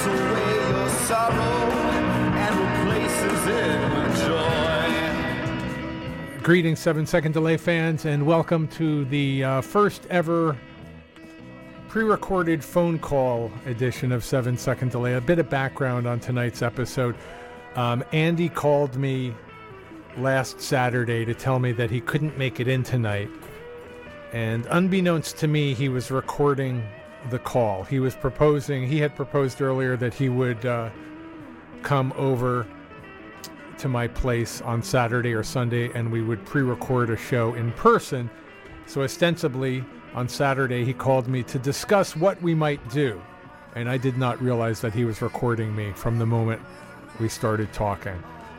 takes away your sorrow and replaces it with joy. Greetings, 7 Second Delay fans, and welcome to the first ever pre-recorded phone call edition of 7 Second Delay. A bit of background on tonight's episode. Andy called me last Saturday to tell me that he couldn't make it in tonight. And unbeknownst to me, he was recording the call. He had proposed earlier that he would come over to my place on Saturday or Sunday and we would pre-record a show in person. So ostensibly, on Saturday, he called me to discuss what we might do. And I did not realize that he was recording me from the moment we started talking.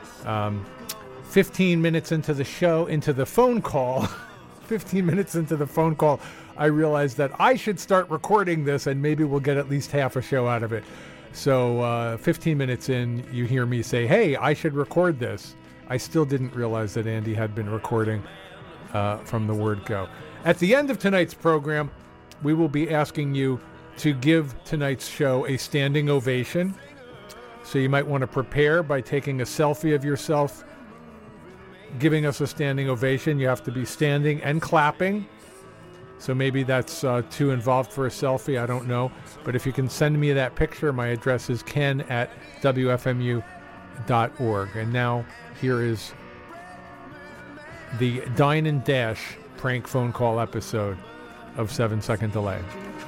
15 minutes into the phone call, I realized that I should start recording this and maybe we'll get at least half a show out of it. So 15 minutes in, you hear me say, hey, I should record this. I still didn't realize that Andy had been recording from the word go. At the end of tonight's program, we will be asking you to give tonight's show a standing ovation. So you might want to prepare by taking a selfie of yourself giving us a standing ovation. You have to be standing and clapping. So maybe that's too involved for a selfie. I don't know. But if you can send me that picture, my address is ken@wfmu.org. And now here is the Dine and Dash prank phone call episode of 7 Second Delay.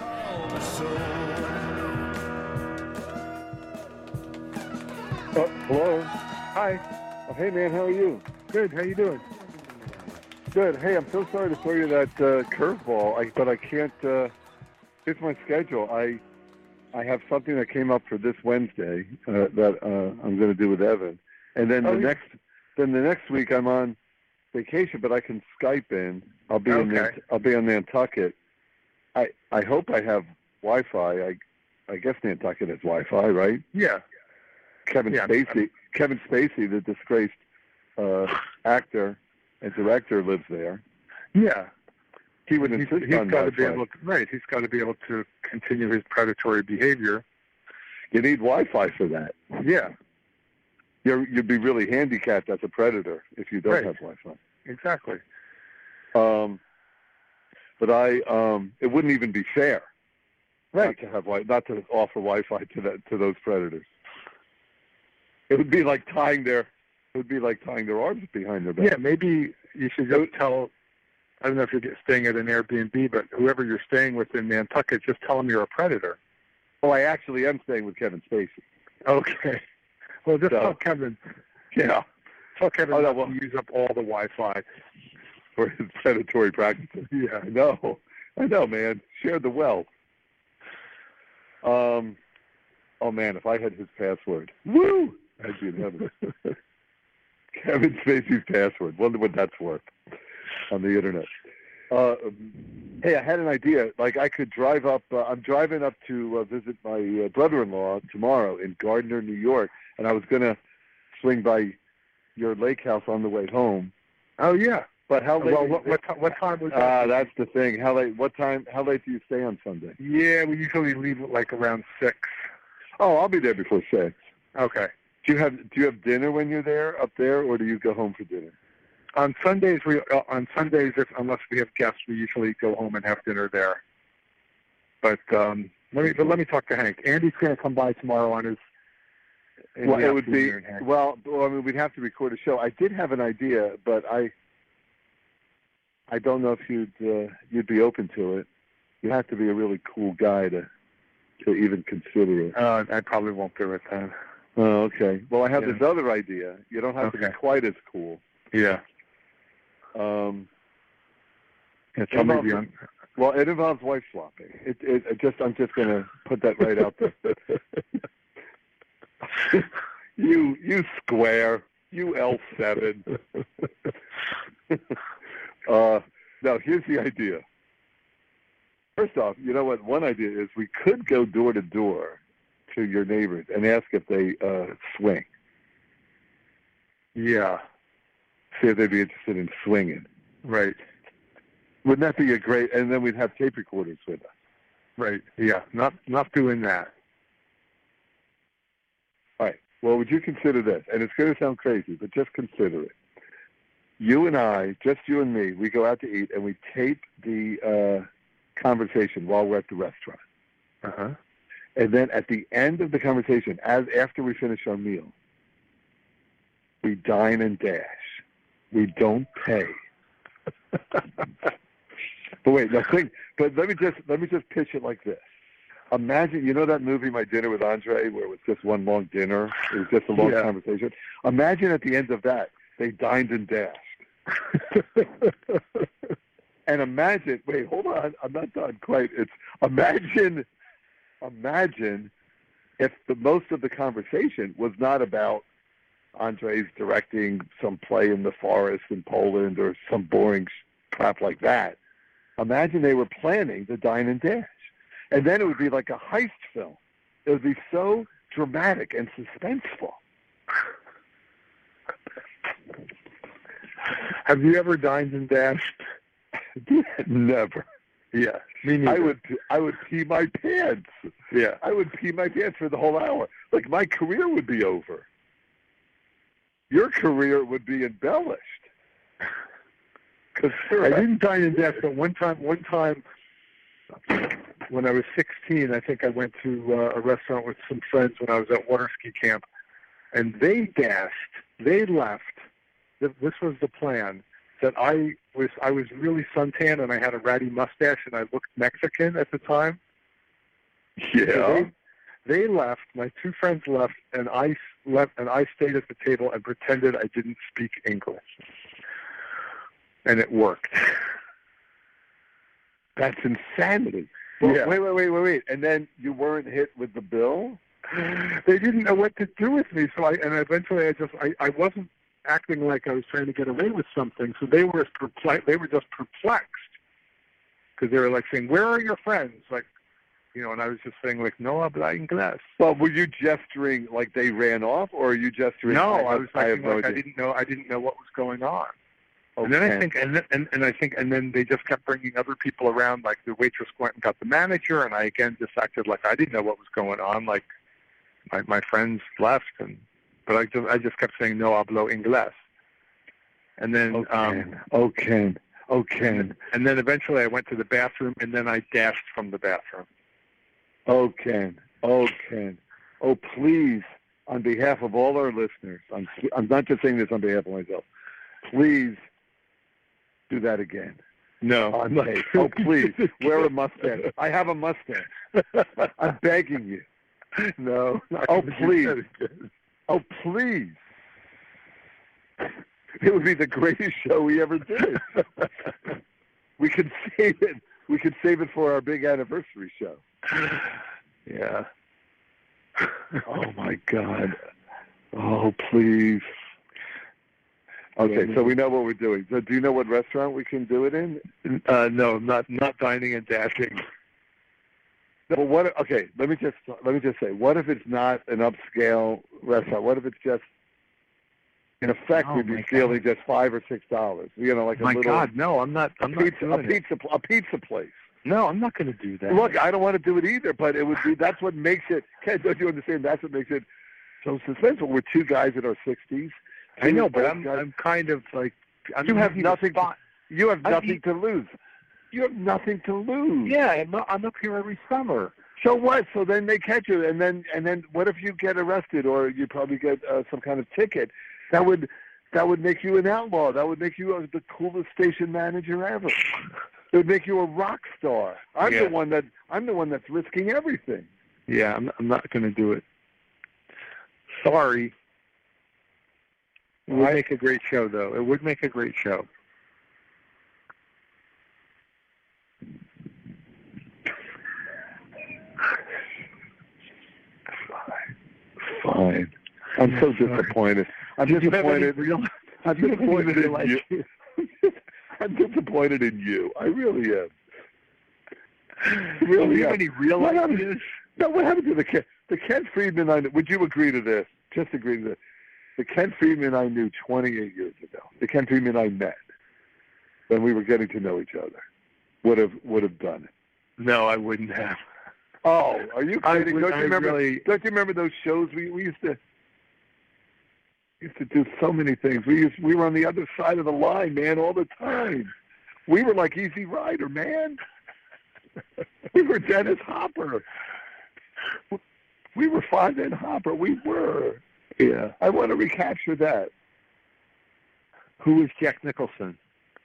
Hello. Hi. Oh, hey, man. How are you? Good. How you doing? Good. Hey, I'm so sorry to throw you that curveball, but I can't. Here's my schedule. I have something that came up for this Wednesday that I'm going to do with Evan, and then the next week I'm on vacation, but I can Skype in. I'll be on Nantucket. I hope I have Wi-Fi. I guess Nantucket has Wi-Fi, right? Yeah. Kevin Spacey, the disgraced actor and director, lives there. Yeah. He would insist on Wi-Fi. He's got to be able to continue his predatory behavior. You need Wi-Fi for that. Yeah. You'd be really handicapped as a predator if you don't have Wi-Fi. Exactly. But it wouldn't even be fair, not to offer Wi-Fi to those predators. It would be like tying their arms behind their back. Yeah, maybe you should just tell. I don't know if you're staying at an Airbnb, but whoever you're staying with in Nantucket, just tell them you're a predator. Oh, I actually am staying with Kevin Spacey. Okay. Well, just tell Kevin. Yeah. Tell Kevin to use up all the Wi-Fi for his predatory practices. Yeah. I know, man. Share the wealth. Oh man, if I had his password, woo! I'd be in heaven. Kevin Spacey's password. Wonder what that's worth on the internet. Hey, I had an idea. Like, I could drive up. I'm driving up to visit my brother-in-law tomorrow in Gardner, New York, and I was going to swing by your lake house on the way home. Oh yeah. But how late? Well, what time was that? That's the thing. How late? What time? How late do you stay on Sunday? Yeah, we usually leave like around 6. Oh, I'll be there before 6. Okay. Do you have dinner when you're there up there, or do you go home for dinner? On Sundays, unless we have guests, we usually go home and have dinner there. But let me talk to Hank. Andy's going to come by tomorrow on his. Well, it would be I mean, we'd have to record a show. I did have an idea, but I don't know if you'd be open to it. You have to be a really cool guy to even consider it. I probably won't do it then. Oh, okay. Well, I have this other idea. You don't have to be quite as cool. Yeah. Well, it involves wife swapping. I'm just going to put that right out there. you square. You L7. Now, here's the idea. First off, you know what? One idea is we could go door to door to your neighbors and ask if they swing. Yeah. See if they'd be interested in swinging. Right. Wouldn't that be a great? And then we'd have tape recorders with us. Right. Yeah. Not doing that. All right. Well, would you consider this? And it's going to sound crazy, but just consider it. You and I, just you and me, we go out to eat and we tape the conversation while we're at the restaurant. Uh-huh. And then at the end of the conversation, after we finish our meal, we dine and dash. We don't pay. But wait, now think. But let me just pitch it like this. Imagine, you know that movie, My Dinner with Andre, where it was just one long dinner? It was just a long conversation. Imagine at the end of that, they dined and dashed. And imagine, wait, hold on, I'm not done quite. It's imagine if the most of the conversation was not about Andre's directing some play in the forest in Poland or some boring crap like that. Imagine they were planning the dine and dash. And then it would be like a heist film. It would be so dramatic and suspenseful. Have you ever dined and dashed? Never. Yeah, me neither. I would pee my pants. Yeah. I would pee my pants for the whole hour. Like, my career would be over. Your career would be embellished. Because I didn't dine and dash, but one time when I was 16, I think I went to a restaurant with some friends when I was at water ski camp, and they dashed. They left. This was the plan. That I was really suntan and I had a ratty mustache and I looked Mexican at the time. Yeah. So they left. My two friends left, and I stayed at the table and pretended I didn't speak English, and it worked. That's insanity. Well, yeah. Wait. And then you weren't hit with the bill? They didn't know what to do with me, so eventually I wasn't acting like I was trying to get away with something, so they were just perplexed, because they were like saying, "Where are your friends?" Like, and I was just saying, like, "No habla inglés." Well, were you gesturing like they ran off, or are you gesturing? No, I was acting like I didn't know what was going on. Okay. And then I think, and then they just kept bringing other people around. Like the waitress went and got the manager, and I again just acted like I didn't know what was going on. Like my friends left, but I just kept saying no hablo inglés. And then okay. And then eventually I went to the bathroom, and then I dashed from the bathroom. Okay. Oh, please, on behalf of all our listeners, I'm not just saying this on behalf of myself. Please do that again. No, I'm not. Oh, please, wear a mustache. I have a mustache. I'm begging you. No. Oh, please. Oh, please. It would be the greatest show we ever did. We could save it. We could save it for our big anniversary show. Yeah. Oh, my God. Oh, please. Okay, so we know what we're doing. So do you know what restaurant we can do it in? No, not dining and dashing. Well, okay, let me just say, what if it's not an upscale restaurant? What if it's just, in effect, we'd be stealing just $5 or $6? Like a little. My God, no, I'm not. I'm a pizza place. No, I'm not going to do that. Look, I don't want to do it either, but it would be. That's what makes it. Ken, don't you understand? That's what makes it so suspenseful. We're two guys in our 60s. I know, but I'm kind of like. You have nothing. You have nothing to lose. You have nothing to lose. Yeah, I'm up here every summer. So what? So then they catch you, and then what if you get arrested, or you probably get some kind of ticket? That would make you an outlaw. That would make you the coolest station manager ever. It would make you a rock star. I'm the one that's risking everything. Yeah, I'm not going to do it. Sorry. It would make a great show, though. It would make a great show. Fine. I'm so disappointed. I'm disappointed in you. I'm disappointed in you. I really am. Really? Do you have any real ideas? No, what happened to the Ken Friedman I knew? Would you agree to this? Just agree to this. The Ken Friedman I knew 28 years ago, the Ken Friedman I met when we were getting to know each other, would have done it. No, I wouldn't have. Oh, are you kidding? Don't you remember those shows we used to do so many things. We were on the other side of the line, man, all the time. We were like Easy Rider, man. We were Dennis Hopper. We were Fonda Hopper. We were. Yeah. I want to recapture that. Who was Jack Nicholson?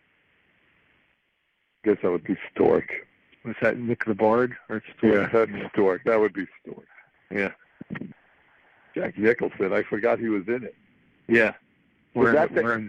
Guess that would be Stork. Was that Nick the Bard or Stork? Yeah, that's Stork. That would be Stork. Yeah. Jack Nicholson. I forgot he was in it. Yeah. He was wearing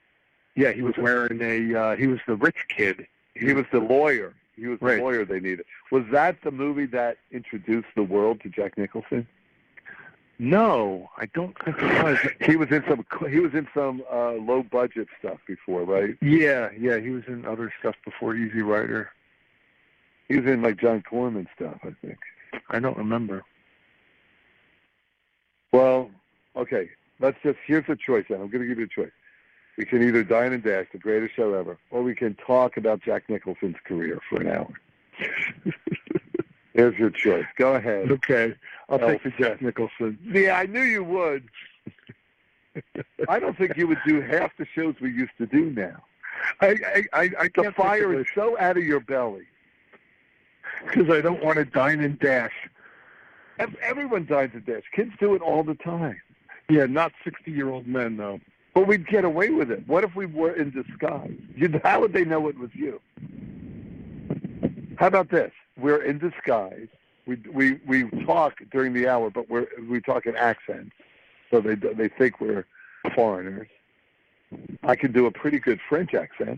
he was the rich kid. He was the lawyer. He was the lawyer they needed. Was that the movie that introduced the world to Jack Nicholson? No, I don't think it was. He was in some low budget stuff before, right? Yeah, he was in other stuff before Easy Rider. He was in like John Corman stuff, I think. I don't remember. Well, okay. Here's a choice, then. I'm going to give you a choice. We can either Dine and Dash, the greatest show ever, or we can talk about Jack Nicholson's career for an hour. Here's your choice. Go ahead. Okay. I'll take the Jack Nicholson. Yeah, I knew you would. I don't think you would do half the shows we used to do now. The fire is so out of your belly. Because I don't want to dine and dash. Everyone dines and dash. Kids do it all the time. Yeah, not 60-year-old men, though. But we'd get away with it. What if we were in disguise? How would they know it was you? How about this? We're in disguise. We talk during the hour, but we talk in accents, so they think we're foreigners. I can do a pretty good French accent.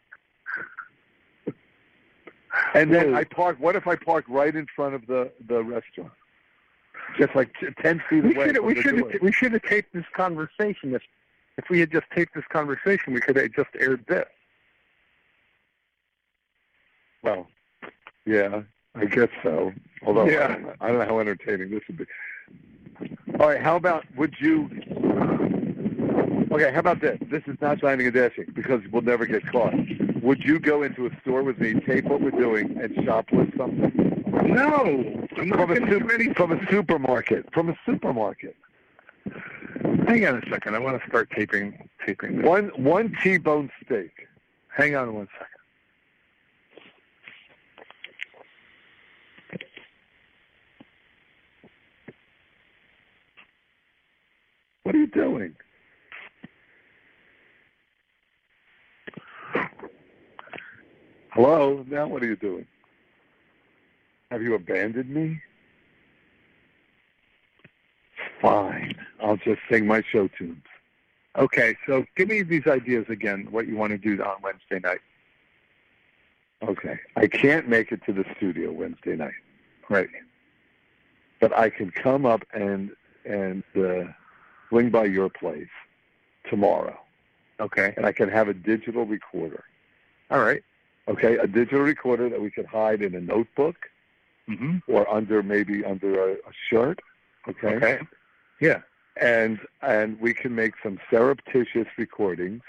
And then what if I park right in front of the restaurant? Just like 10 feet away. We should have taped this conversation. If we had just taped this conversation, we could have just aired this. Well, yeah, I guess so. Although I don't know how entertaining this would be. All right, how about how about this? This is not dining and dashing because we'll never get caught. Would you go into a store with me, tape what we're doing, and shoplift something? No. From a supermarket. Hang on a second. I want to start taping this. One T-bone steak. Hang on 1 second. What are you doing? Hello? Now what are you doing? Have you abandoned me? Fine. I'll just sing my show tunes. Okay, so give me these ideas again, what you want to do on Wednesday night. Okay. I can't make it to the studio Wednesday night. Right. But I can come up and swing by your place tomorrow. Okay. And I can have a digital recorder. All right. Okay, a digital recorder that we could hide in a notebook or under a shirt. Okay. Yeah. And we can make some surreptitious recordings.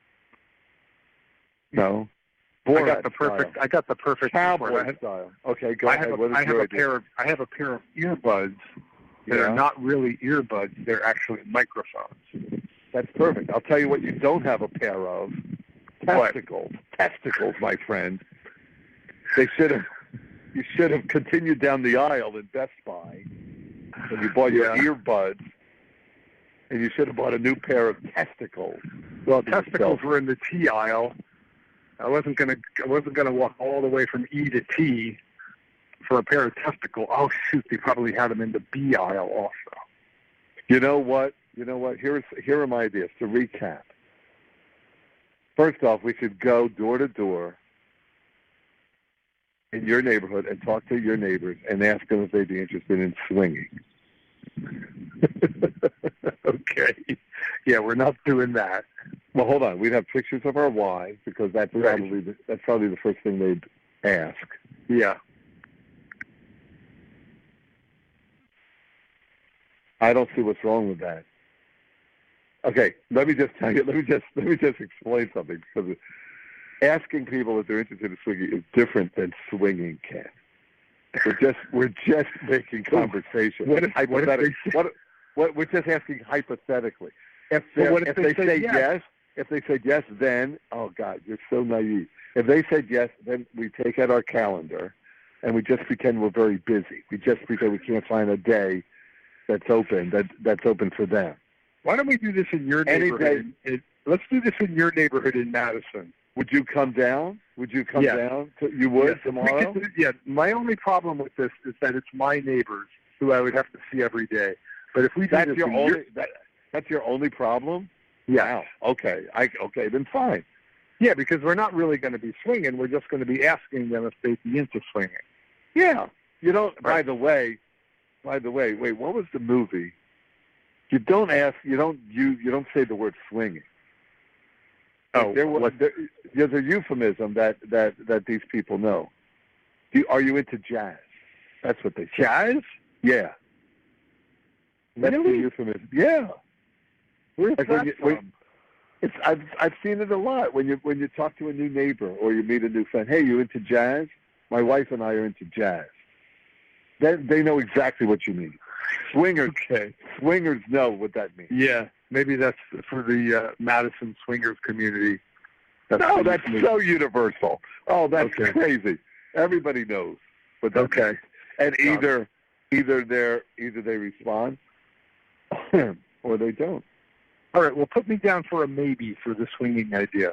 No. I got the perfect cowboy style. Okay, go ahead. I have a pair of earbuds that are not really earbuds, they're actually microphones. That's perfect. I'll tell you what you don't have a pair of. Testicles. What? Testicles, my friend. You should have continued down the aisle in Best Buy when you bought your earbuds, and you should have bought a new pair of testicles. Well, testicles were in the T aisle. I wasn't gonna walk all the way from E to T for a pair of testicles. Oh shoot, they probably had them in the B aisle also. You know what? Here are my ideas to recap. First off, we should go door to door in your neighborhood and talk to your neighbors and ask them if they'd be interested in swinging. Okay. Yeah, we're not doing that. Well, hold on. We'd have pictures of our wives because that's probably the first thing they'd ask. Yeah. I don't see what's wrong with that. Okay, let me just tell you. Let me just explain something, because asking people if they're interested in swinging is different than swinging, Ken. We're just making conversation. We're just asking hypothetically. If they say yes, then oh God, you're so naive. If they said yes, then we take out our calendar, and we just pretend we're very busy. We just pretend we can't find a day that's open for them. Why don't we do this in your neighborhood? Let's do this in your neighborhood in Madison. Would you come down? Down? You would tomorrow? My only problem with this is that it's my neighbors who I would have to see every day. But if we do that's your only problem? Yeah. Wow. Okay. Okay, then fine. Yeah, because we're not really going to be swinging. We're just going to be asking them if they'd be into swinging. Yeah. You don't. Right. By the way, wait. What was the movie? You don't ask. You don't say the word swinging. Oh, there's a euphemism that these people know. Are you into jazz? That's what they say. Jazz? Yeah. That's really? the euphemism. Yeah. Where's that from? I've seen it a lot when you talk to a new neighbor or you meet a new friend. Hey, you into jazz? My wife and I are into jazz. They know exactly what you mean. Swingers know what that means. Yeah, maybe that's for the Madison swingers community. That's so universal. Oh, that's crazy. Everybody knows. But okay. And either they respond or they don't. All right, well, put me down for a maybe for the swinging idea.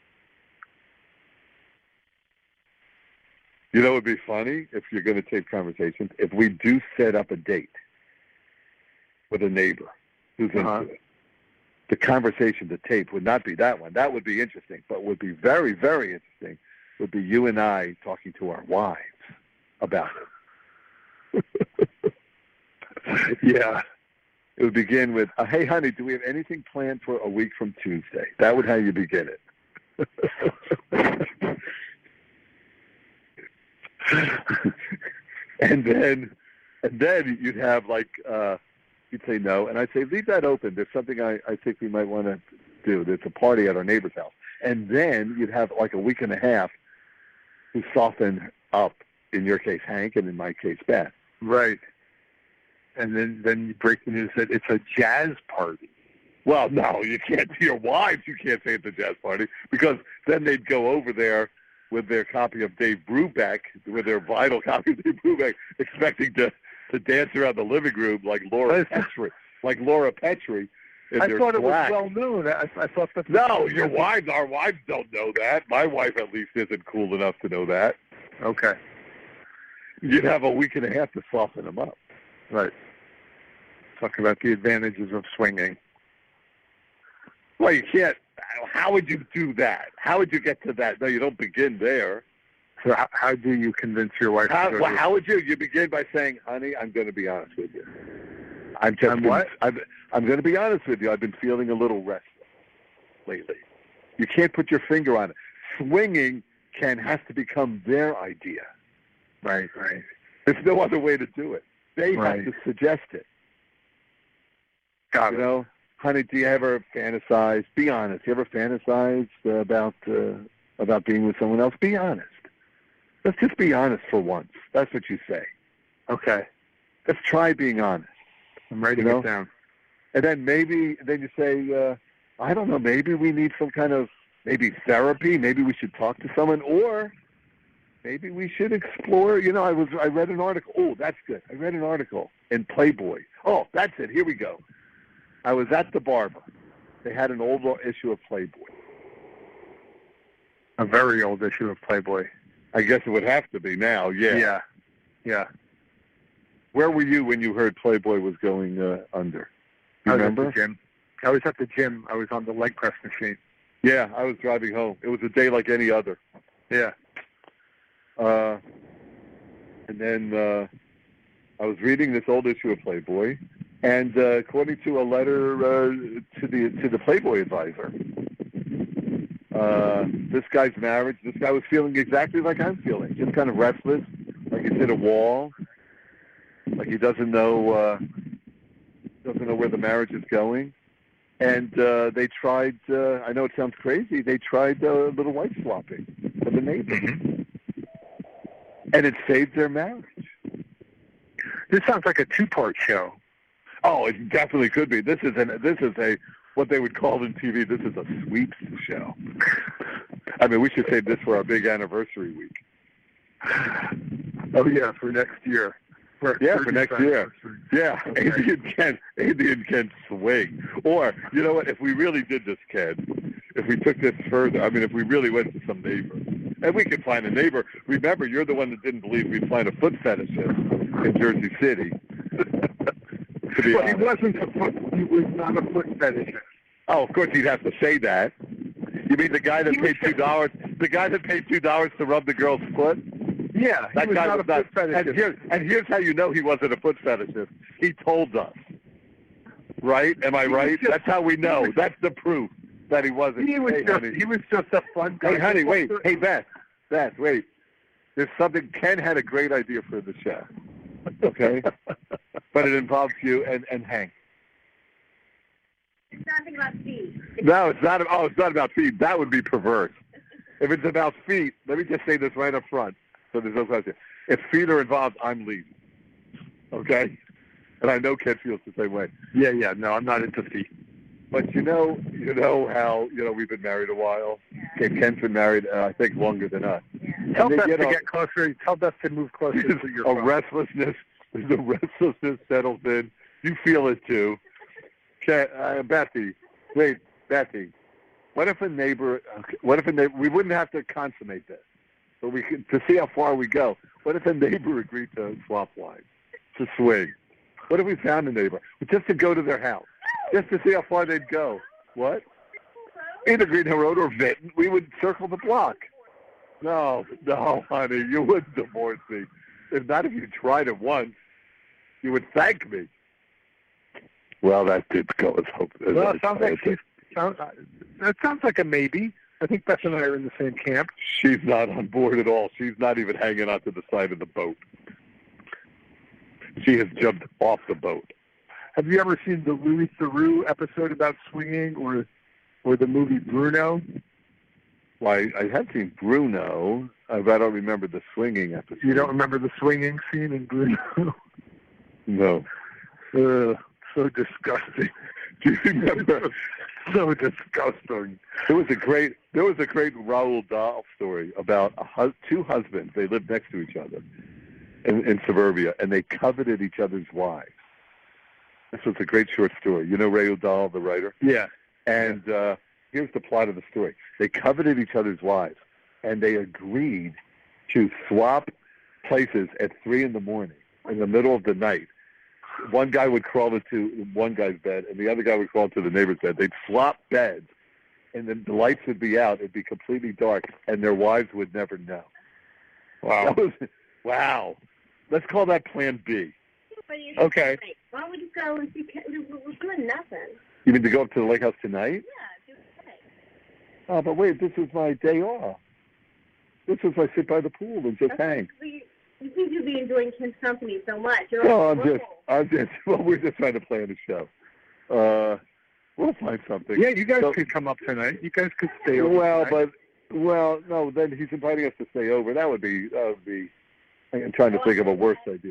You know, it would be funny if you're going to take conversations, if we do set up a date with a neighbor who's into it. The conversation, the tape, would not be that one. That would be interesting, but would be very, very interesting would be you and I talking to our wives about it. Yeah. It would begin with, hey, honey, do we have anything planned for a week from Tuesday? That would how you begin it. and then you'd have you'd say no, and I'd say leave that open. There's something I think we might want to do. There's a party at our neighbor's house, and then you'd have like a week and a half to soften up. In your case, Hank, and in my case, Beth. Right. And then you break the news that it's a jazz party. Well, no, you can't. To your wives, you can't say it's a jazz party because then they'd go over there with their copy of Dave Brubeck, with their vinyl copy of Dave Brubeck, expecting to dance around the living room like Laura Petrie. I thought it was well known. I thought that. No, our wives don't know that. My wife at least isn't cool enough to know that. Okay. You'd have a week and a half to soften them up. Right. Talk about the advantages of swinging. Well, you can't. How would you do that? How would you get to that? No, you don't begin there. So how do you convince your wife? How would you? You begin by saying, honey, I'm going to be honest with you. I'm going to be honest with you. I've been feeling a little restless lately. You can't put your finger on it. Swinging has to become their idea. Right. There's no other way to do it. They have to suggest it. Got it. You know, honey, do you ever fantasize? Be honest. You ever fantasize about being with someone else? Be honest. Let's just be honest for once. That's what you say. Okay. Let's try being honest. I'm writing it down. And then you say, I don't know, maybe we need some kind of therapy. Maybe we should talk to someone, or maybe we should explore. You know, I read an article. Oh, that's good. I read an article in Playboy. Oh, that's it. Here we go. I was at the barber. They had an old issue of Playboy. A very old issue of Playboy. I guess it would have to be now. Yeah. Yeah. Where were you when you heard Playboy was going under? You remember? At the gym. I was at the gym. I was on the leg press machine. Yeah, I was driving home. It was a day like any other. Yeah. And then I was reading this old issue of Playboy, and according to a letter to the Playboy advisor, this guy's marriage. This guy was feeling exactly like I'm feeling, just kind of restless, like he's hit a wall, like he doesn't know where the marriage is going. And they tried. I know it sounds crazy. They tried a little wife swapping for the neighbor. Mm-hmm. And it saved their marriage. This sounds like a two-part show. Oh, it definitely could be. This is a what they would call in TV. This is a sweeps show. I mean, we should save this for our big anniversary week. Oh yeah, for next year. For next year. Yeah, okay. Andy and Ken swing. Or, you know what, if we really did this, Ken, if we took this further, I mean, if we really went to some neighbor, and we could find a neighbor. Remember, you're the one that didn't believe we'd find a foot fetishist in Jersey City. Well, he was not a foot fetishist. Oh, of course he'd have to say that. You mean the guy that paid $2? The guy that paid $2 to rub the girl's foot? Yeah, that guy was not a foot fetishist. And here's how you know he wasn't a foot fetishist. He told us. Right? Am I right? That's how we know. That's the proof that he wasn't. He was just a fun guy. Hey, honey, wait. Hey, Beth, wait. There's something. Ken had a great idea for the show. Okay? But it involves you and Hank. It's nothing about feet. No, it's not. Oh, it's not about feet. That would be perverse. If it's about feet, let me just say this right up front, so there's no question. If feet are involved, I'm leaving. Okay? And I know Ken feels the same way. Yeah. No, I'm not into feet. But you know how we've been married a while. Yeah. Okay, Ken's been married, I think, longer than us. Yeah. Tell Beth to get closer. Tell Beth to move closer to your phone. Restlessness. The restlessness settles in. You feel it too. Bethy, what if a neighbor, we wouldn't have to consummate this, but we could, to see how far we go, what if a neighbor agreed to swap wives, to swing? What if we found a neighbor, just to go to their house, just to see how far they'd go? What? Either Green Hill Road or Vinton, we would circle the block. No, honey, you wouldn't divorce me. If not, if you tried it once, you would thank me. Well, that did go as hope. Well, it that sounds like a maybe. I think Beth and I are in the same camp. She's not on board at all. She's not even hanging onto the side of the boat. She has jumped off the boat. Have you ever seen the Louis Theroux episode about swinging, or the movie Bruno? Well, I have seen Bruno, but I don't remember the swinging episode. You don't remember the swinging scene in Bruno? No. So disgusting. Do you remember? So disgusting. There was a great Roald Dahl story about two husbands. They lived next to each other in suburbia, and they coveted each other's wives. This was a great short story. You know Roald Dahl, the writer? Yeah. And here's the plot of the story. They coveted each other's wives, and they agreed to swap places at 3 in the morning, in the middle of the night. One guy would crawl into one guy's bed, and the other guy would crawl into the neighbor's bed. They'd swap beds, and then the lights would be out. It'd be completely dark, and their wives would never know. Wow. Wow. Let's call that Plan B. Okay. Why don't we just go and see? We're doing nothing. You mean to go up to the lake house tonight? Yeah, do it. Oh, but wait, this is my day off. This is I sit by the pool and just hang. You seem to be enjoying Ken's company so much. Well, we're just trying to plan a show. We'll find something. Yeah, you guys could come up tonight. You guys could stay over. No, then he's inviting us to stay over. That would be. I'm trying to think of a worse idea.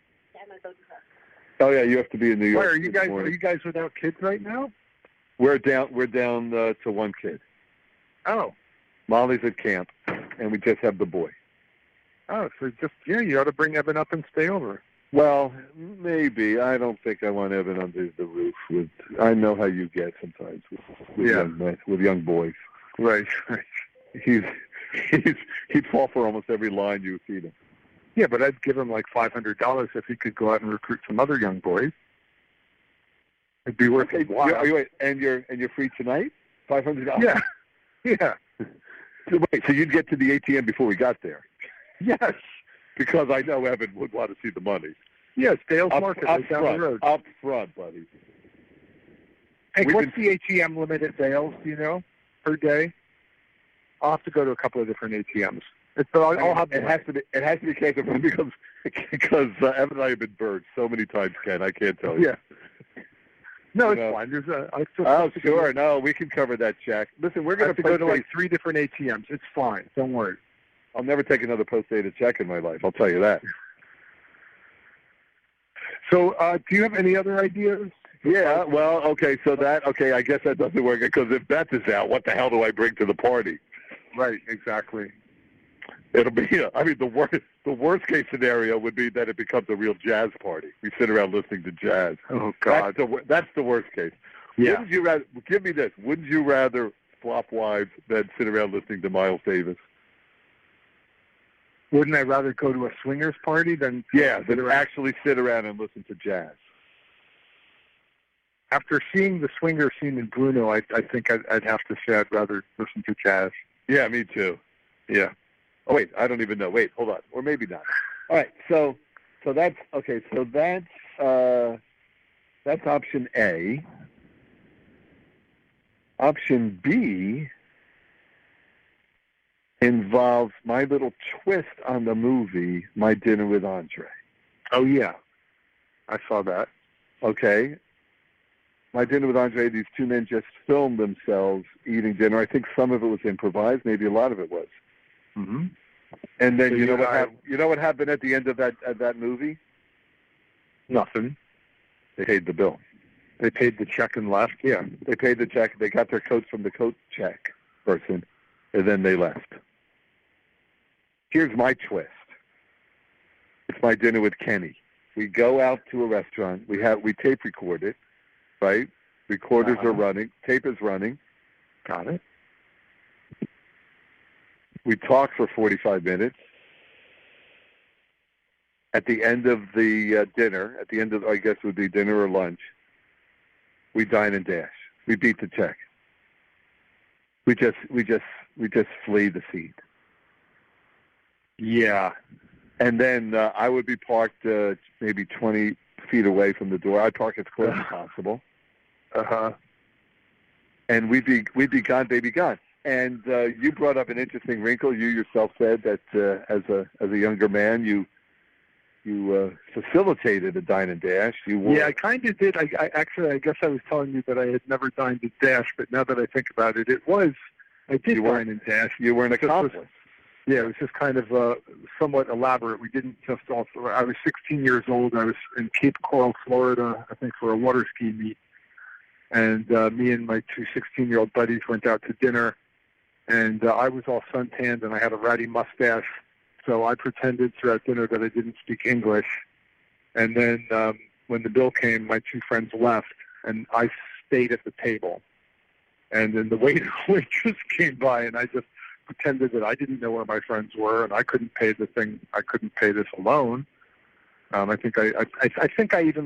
Oh yeah, you have to be in New York. Why, are you guys without kids right now? We're down to one kid. Oh. Molly's at camp, and we just have the boy. Oh, so you ought to bring Evan up and stay over. Well, maybe. I don't think I want Evan under the roof. I know how you get sometimes with young boys. Right. He'd fall for almost every line you feed him. Yeah, but I'd give him like $500 if he could go out and recruit some other young boys. It'd be worth his while. And you're free tonight? $500? Yeah. Yeah. Wait, so you'd get to the ATM before we got there? Yes. Because I know Evan would want to see the money. Yes, Dale's Market right down the road. Up front, buddy. Hey, what's the ATM limit at Dale's, do you know, per day? I'll have to go to a couple of different ATMs. I'll have it has to be case because Evan and I have been burned so many times, Ken. I can't tell you. Yeah. No, it's fine. Sure. No, we can cover that check. Listen, we're going to go to like 3 different ATMs. It's fine. Don't worry. I'll never take another post-dated check in my life. I'll tell you that. So, do you have any other ideas? Yeah, well, okay, I guess that doesn't work, because if Beth is out, what the hell do I bring to the party? Right, exactly. It'll be, the worst case scenario would be that it becomes a real jazz party. We sit around listening to jazz. Oh, God. That's the worst case. Yeah. Wouldn't you rather, give me this, wouldn't you rather flop wives than sit around listening to Miles Davis? Wouldn't I rather go to a swingers party than... Yeah, than actually sit around and listen to jazz. After seeing the swinger scene in Bruno, I think I'd have to say I'd rather listen to jazz. Yeah, me too. Yeah. Oh, wait, I don't even know. Wait, hold on. Or maybe not. All right, so that's, okay, so that's option A. Option B involves my little twist on the movie, My Dinner with Andre. Oh, yeah. I saw that. Okay. My Dinner with Andre, these two men just filmed themselves eating dinner. I think some of it was improvised. Maybe a lot of it was. Mm-hmm. And then so you know what happened at the end of that movie? Nothing. They paid the bill. They paid the check and left? Yeah. They paid the check. They got their coats from the coat check person, and then they left. Here's my twist. It's My Dinner with Kenny. We go out to a restaurant. We tape record it, right? Recorders are running. Tape is running. Got it. We talk for 45 minutes. At the end of the dinner, at the end of, I guess it would be dinner or lunch, we dine and dash. We beat the check. We just flee the scene. Yeah. And then I would be parked maybe 20 feet away from the door. I'd park as close as possible. Uh-huh. And we'd be gone, baby, gone. And you brought up an interesting wrinkle. You yourself said that as a younger man, you facilitated a dine and dash. Yeah, I kind of did. I guess I was telling you that I had never dined and dash, but now that I think about it, I did dine and dash. You were an accomplice. Yeah, it was just kind of somewhat elaborate. We didn't just also. I was 16 years old. I was in Cape Coral, Florida, I think, for a water ski meet. And me and my two 16-year-old buddies went out to dinner. And I was all suntanned, and I had a ratty mustache. So I pretended throughout dinner that I didn't speak English. And then when the bill came, my two friends left, and I stayed at the table. And then the waitress came by, and I just pretended that I didn't know where my friends were, and I couldn't pay the thing. I couldn't pay this alone. I think I even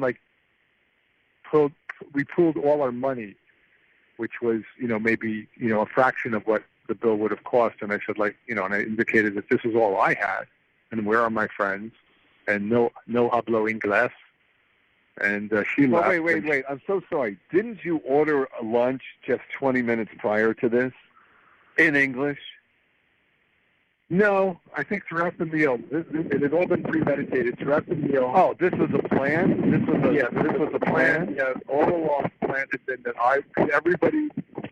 we pooled all our money, which was maybe a fraction of what the bill would have cost. And I said and I indicated that this is all I had, and where are my friends, and no hablo inglés. And she left. Wait! I'm so sorry. Didn't you order a lunch just 20 minutes prior to this in English? No, I think throughout the meal, it had all been premeditated. Throughout the meal. Oh, this was a plan. This was a plan. Yeah, all along the plan had been that everybody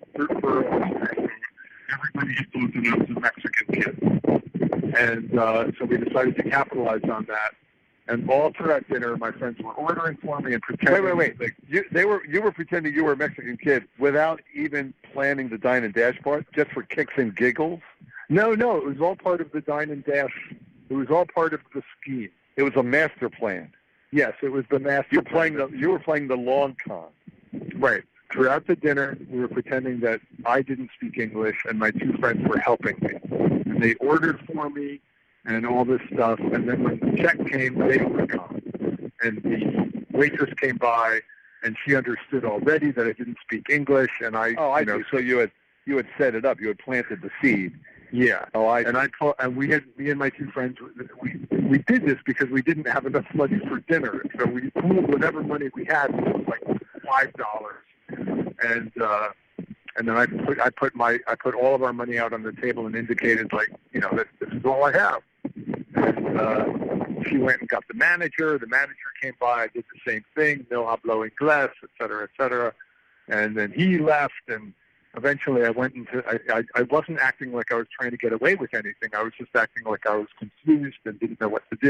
supposed to know was a Mexican kid, and so we decided to capitalize on that. And all throughout dinner, my friends were ordering for me and pretending. Wait! You were pretending you were a Mexican kid without even planning the dine and dash part, just for kicks and giggles. No, it was all part of the dine and dash. It was all part of the scheme. It was a master plan. Yes, it was the master. You were playing the long con. Right. Throughout the dinner, we were pretending that I didn't speak English, and my two friends were helping me. And they ordered for me and all this stuff. And then when the check came, they were gone. And the waitress came by, and she understood already that I didn't speak English. And I see. So you had set it up. You had planted the seed. Yeah. Me and my two friends, we did this because we didn't have enough money for dinner. So we pooled whatever money we had, which was like $5. And then I put all of our money out on the table and indicated that this is all I have. And she went and got the manager. The manager came by. I did the same thing. No hablo inglés, et cetera, et cetera. And then he left, and eventually I went into, I wasn't acting like I was trying to get away with anything. I was just acting like I was confused and didn't know what to do.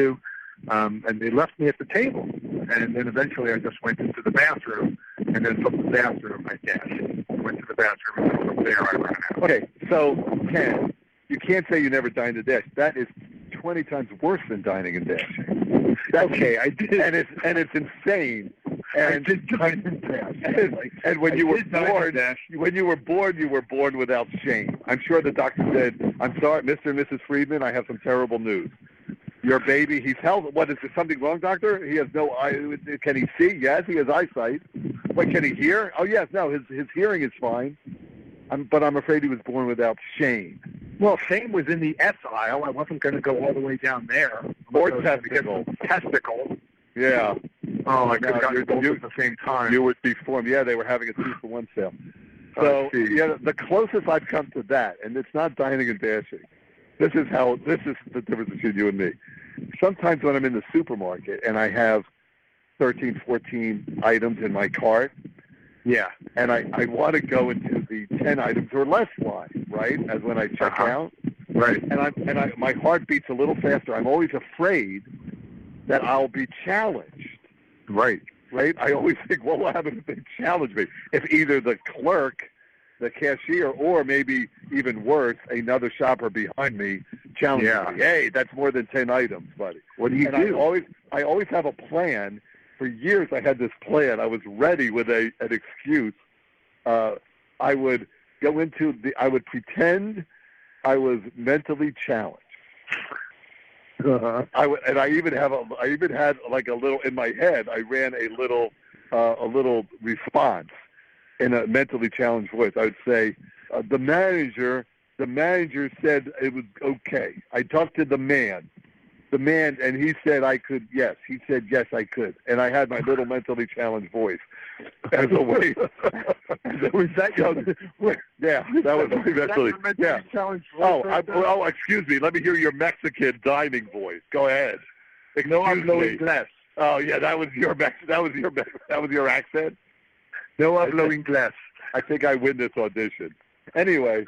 And they left me at the table. And then eventually I just went into the bathroom, and then from the bathroom I dashed. I went to the bathroom, and then from there I ran out. Okay, so, Ken, you can't say you never dined and dashed. That is 20 times worse than dining and dashing. Okay, I did. And it's insane. And I did dine and dash. And when you were born, you were born without shame. I'm sure the doctor said, "I'm sorry, Mr. and Mrs. Friedman, I have some terrible news. Your baby, he's healthy. What, is there something wrong, doctor? He has no eye. Can he see? Yes, he has eyesight. What, can he hear? Oh, yes, no, his hearing is fine. But I'm afraid he was born without shame." Well, shame was in the S aisle. I wasn't going to go all the way down there. Or testicle. Testicle. Yeah. Oh, I could have gotten both at the same time. You would be formed. Yeah, they were having a 2-for-1 sale. So, yeah, the closest I've come to that, and it's not dining and dashing. This is the difference between you and me. Sometimes when I'm in the supermarket and I have 13, 14 items in my cart, yeah, and I want to go into the 10 items or less line, right, as when I check out. Right. And my heart beats a little faster. I'm always afraid that I'll be challenged. Right. Right? I always think, what will happen if they challenge me? If either the clerk, the cashier, or maybe even worse, another shopper behind me challenges me. Hey, that's more than 10 items, buddy. What do you do? I always have a plan. For years I had this plan. I was ready with an excuse. I would go into I would pretend I was mentally challenged. I even had like a little in my head. I ran a little response in a mentally challenged voice. I would say, the manager said it was okay. I talked to the man, and he said I could. Yes, he said yes, I could. And I had my little mentally challenged voice as a way. Was that yeah, that was my mentally challenged voice. Oh, excuse me. Let me hear your Mexican dining voice. Go ahead. No hablo inglés. Oh yeah, that was your accent. No hablo inglés. I think I win this audition. Anyway,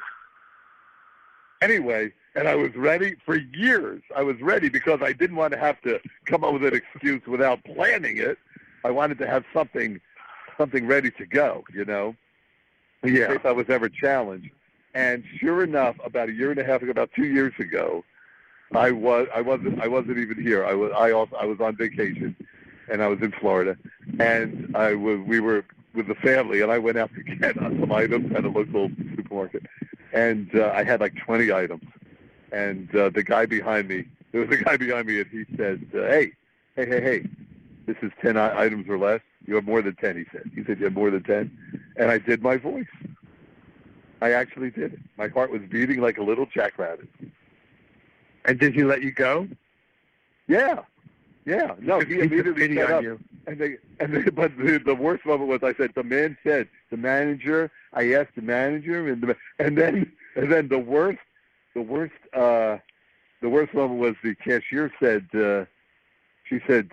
and I was ready for years. I was ready because I didn't want to have to come up with an excuse without planning it. I wanted to have something ready to go, in case I was ever challenged. And sure enough, about a year and a half ago, about 2 years ago, I wasn't even here. I was on vacation, and I was in Florida, and we were with the family, and I went out to get some items at a local supermarket, and I had like 20 items, and there was a guy behind me, and he said, hey, this is 10 items or less. You have more than 10, he said. He said, you have more than 10? And I did my voice. I actually did it. My heart was beating like a little jackrabbit. And did he let you go? Yeah. No, he immediately set up. You. But the worst moment was I said, the manager, I asked the manager, and then the worst moment was the cashier said, she said,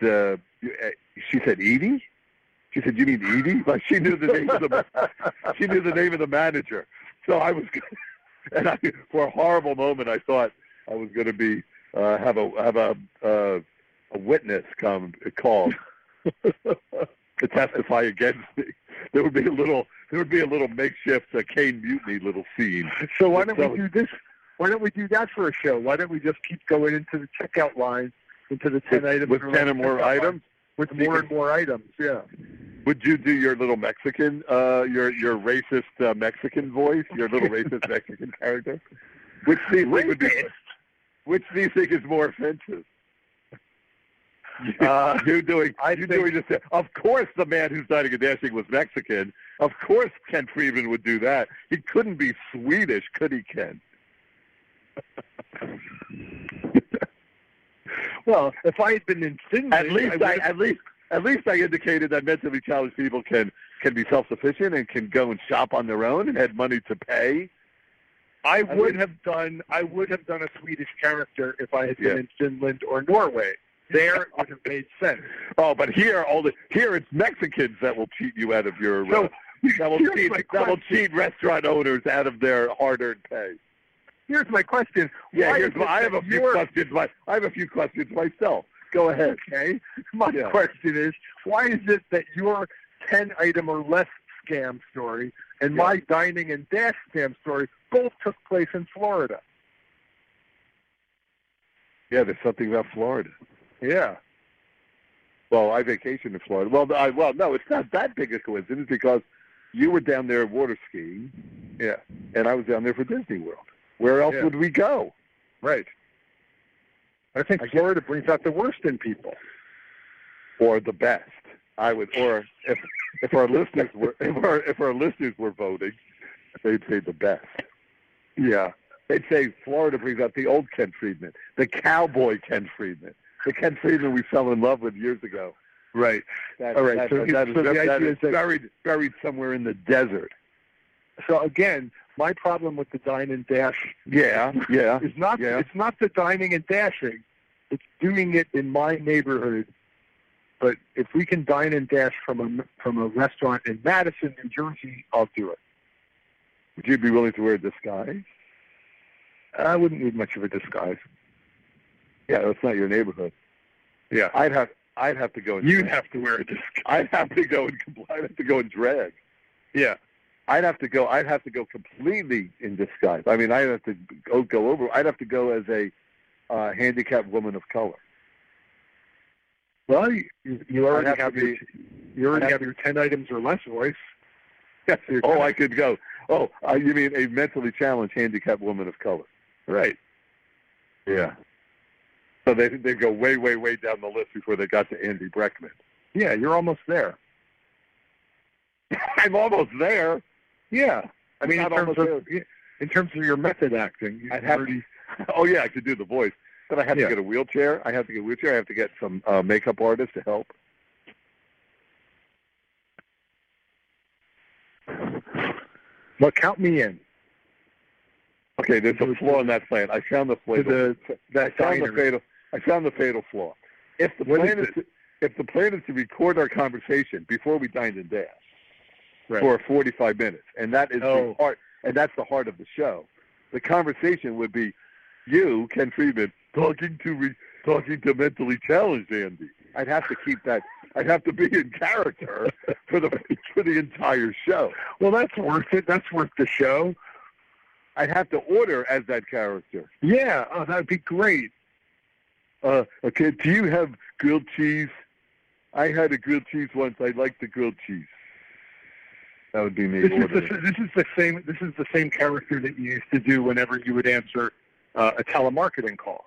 Edie? She said, you mean Edie? Like she knew the name of the manager. So I was, for a horrible moment, I thought I was going to be have a witness called to testify against me. There would be a little makeshift Caine Mutiny little scene. So why don't we do this? Why don't we do that for a show? Why don't we just keep going into the checkout line, into the 10 items with 10 or more items? With more and more items, yeah. Would you do your little Mexican, your racist Mexican voice, your little racist Mexican character? Which do you think is more offensive? You doing this? Of course, the man who's dining and dashing was Mexican. Of course, Ken Friedman would do that. He couldn't be Swedish, could he, Ken? Well, if I had been in Finland, at least I indicated that mentally challenged people can be self-sufficient and can go and shop on their own and had money to pay. I would have done a Swedish character if I had been in Finland or Norway. There it would have made sense. Oh, but here it's Mexicans that will cheat you out of your that will cheat restaurant owners out of their hard-earned pay. Here's my question. Yeah, I have a few questions myself. Go ahead. Okay. My question is, why is it that your 10-item or less scam story and my dining and dash scam story both took place in Florida? Yeah, there's something about Florida. Yeah. Well, I vacationed in Florida. Well, no, it's not that big a coincidence because you were down there water skiing. Yeah. And I was down there for Disney World. Where else would we go? Right. I think Florida brings out the worst in people. Or the best. I would, or if our listeners were if our listeners were voting, they'd say the best. Yeah. They'd say Florida brings out the old Ken Friedman, the cowboy Ken Friedman, the Ken Friedman we fell in love with years ago. Right. All right. That is buried somewhere in the desert. So again, my problem with the dine and dash, is not it's not the dining and dashing, it's doing it in my neighborhood. But if we can dine and dash from a restaurant in Madison, New Jersey, I'll do it. Would you be willing to wear a disguise? I wouldn't need much of a disguise. Yeah, that's not your neighborhood. Yeah, I'd have to go. You'd have to wear a disguise. I'd have to go in drag. Yeah. I'd have to go completely in disguise. I mean, I'd have to go over. I'd have to go as a handicapped woman of color. Well, you already have your 10 items or less voice. I could go. Oh, you mean a mentally challenged handicapped woman of color? Right. Yeah. So they go way, way, way down the list before they got to Andy Breckman. Yeah, you're almost there. I'm almost there. Yeah. I mean, in terms of your method acting, I could do the voice. But I have to get a wheelchair. I have to get some makeup artists to help. Well, count me in. Okay, there's a flaw in that plan. I found the fatal flaw. If the plan is to record our conversation before we dine and dash for 45 minutes, and that is the heart, and that's the heart of the show, the conversation would be you, Ken Friedman, talking to mentally challenged Andy. I'd have to keep that. I'd have to be in character for the entire show. Well, that's worth it. That's worth the show. I'd have to order as that character. Yeah, that'd be great. Okay, do you have grilled cheese? I had a grilled cheese once. I like the grilled cheese. That would be me. This is the same character that you used to do whenever you would answer a telemarketing call.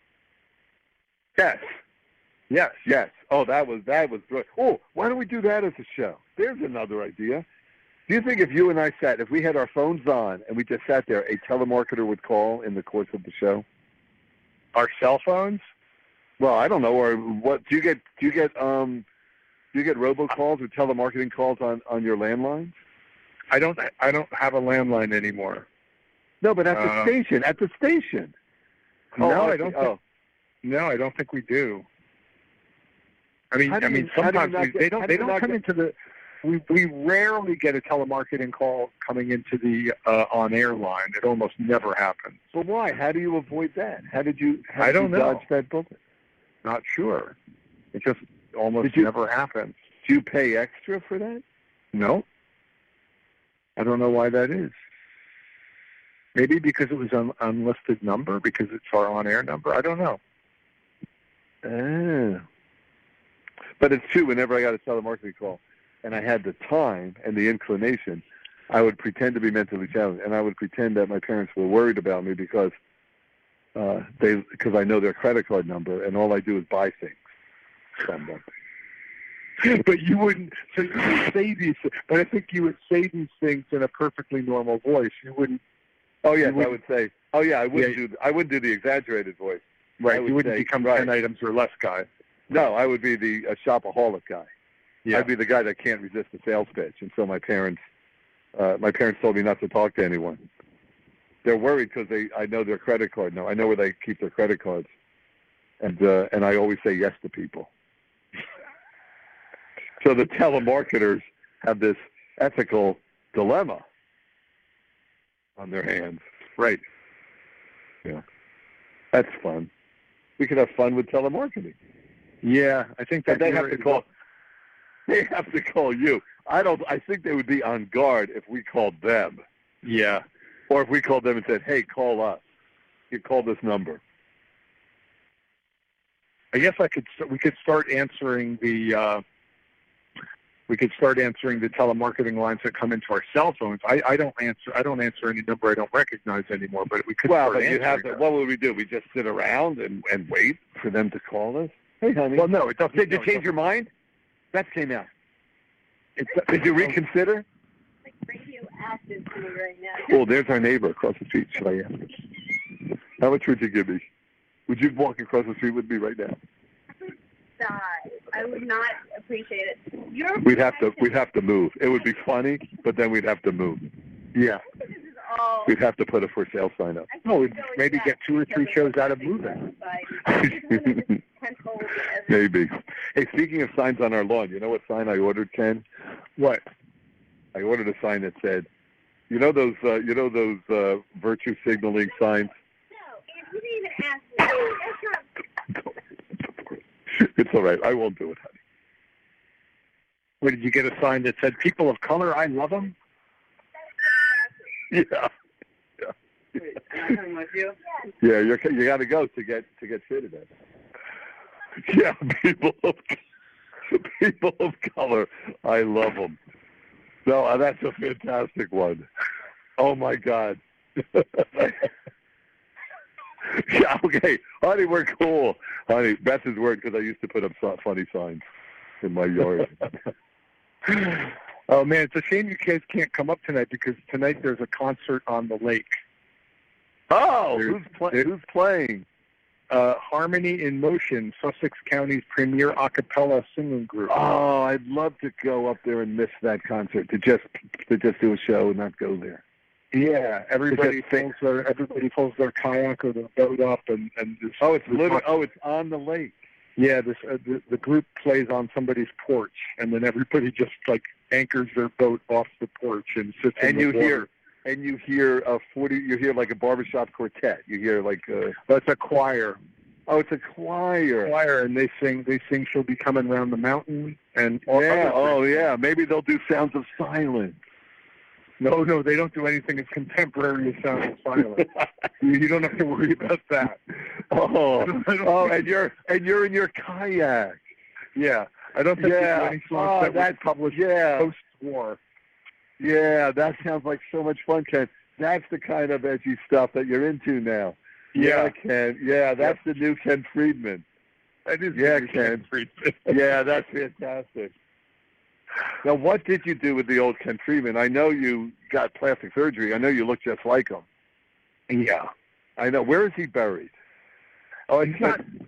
Yes. Oh, that was brilliant. Oh, why don't we do that as a show? There's another idea. Do you think if you and I if we had our phones on and we just sat there, a telemarketer would call in the course of the show? Our cell phones? Well, I don't know. Or what? Do you get robocalls or telemarketing calls on your landlines? I don't have a landline anymore. No, but at the station. At the station. No, I don't. No, I don't think we do. I mean, sometimes they don't come into the. We rarely get a telemarketing call coming into the on-air line. It almost never happens. But why? How do you avoid that? How did you dodge that bullet? Not sure. It just almost never happens. Do you pay extra for that? No. I don't know why that is. Maybe because it was an unlisted number, because it's our on-air number. I don't know. But it's true, whenever I got a telemarketing call and I had the time and the inclination, I would pretend to be mentally challenged, and I would pretend that my parents were worried about me because I know their credit card number, and all I do is buy things from them. But you wouldn't. So you would say these. But I think you would say these things in a perfectly normal voice. You wouldn't. Oh yes, I would say. Oh yeah, I wouldn't do the exaggerated voice. Right. You wouldn't become 10 items or less guy. No, I would be a shopaholic guy. Yeah. I'd be the guy that can't resist a sales pitch, and so my parents told me not to talk to anyone. They're worried because I know their credit card. No, I know where they keep their credit cards, and I always say yes to people. So the telemarketers have this ethical dilemma on their hands. Right. Yeah. That's fun. We could have fun with telemarketing. Yeah, I think that they have to call. They have to call you. I think they would be on guard if we called them. Yeah. Or if we called them and said, "Hey, call us. You call this number." I guess we could start answering the telemarketing lines that come into our cell phones. I don't answer any number I don't recognize anymore, but we could start answering that. What would we do? We just sit around and wait for them to call us? Hey, honey. Well, no, it doesn't. Did you change your mind? That came out. Did you reconsider? Like radioactive to me right now. Oh, there's our neighbor across the street. Should I ask her? How much would you give me? Would you walk across the street with me right now? Die. I would not appreciate it. We'd have to move. It would be funny, but then we'd have to move. Yeah. We'd have to put a for sale sign up. No, we'd maybe get 2 or 3 shows out of moving. Maybe. Hey, speaking of signs on our lawn, you know what sign I ordered, Ken? What? I ordered a sign that said, you know those virtue signaling signs? No, you didn't even ask me. That's not. It's all right. I won't do it, honey. What, did you get a sign that said, "People of color, I love them"? Yeah. I'm with you. Yeah, you got to go to get fitted at. Yeah, people of color, I love them. No, that's a fantastic one. Oh my God. Yeah, okay, honey, we're cool. Honey, Beth is worried because I used to put up funny signs in my yard. Oh man, it's a shame you guys can't come up tonight because tonight there's a concert on the lake. Oh, who's playing? Harmony in Motion, Sussex County's premier a cappella singing group. Oh, I'd love to go up there and miss that concert to just do a show and not go there. Yeah, everybody pulls their kayak or their boat up and it's on the lake. Yeah, the group plays on somebody's porch, and then everybody just like anchors their boat off the porch and sits in the water. You hear like a barbershop quartet. You hear like that's a choir. Oh, it's a choir. And they sing "She'll Be Coming Round the Mountain" and maybe they'll do Sounds of Silence. No, they don't do anything as contemporary as Sounds of Silence. You don't have to worry about that. And you're in your kayak. Yeah, I don't think they do any songs that were published post-war. Yeah, that sounds like so much fun, Ken. That's the kind of edgy stuff that you're into now. Yeah, Ken. Yeah, that's the new Ken Friedman. That is the new Ken Friedman. Yeah, that's fantastic. Now, what did you do with the old Ken Friedman? I know you got plastic surgery. I know you look just like him. Yeah. I know. Where is he buried? Oh, he's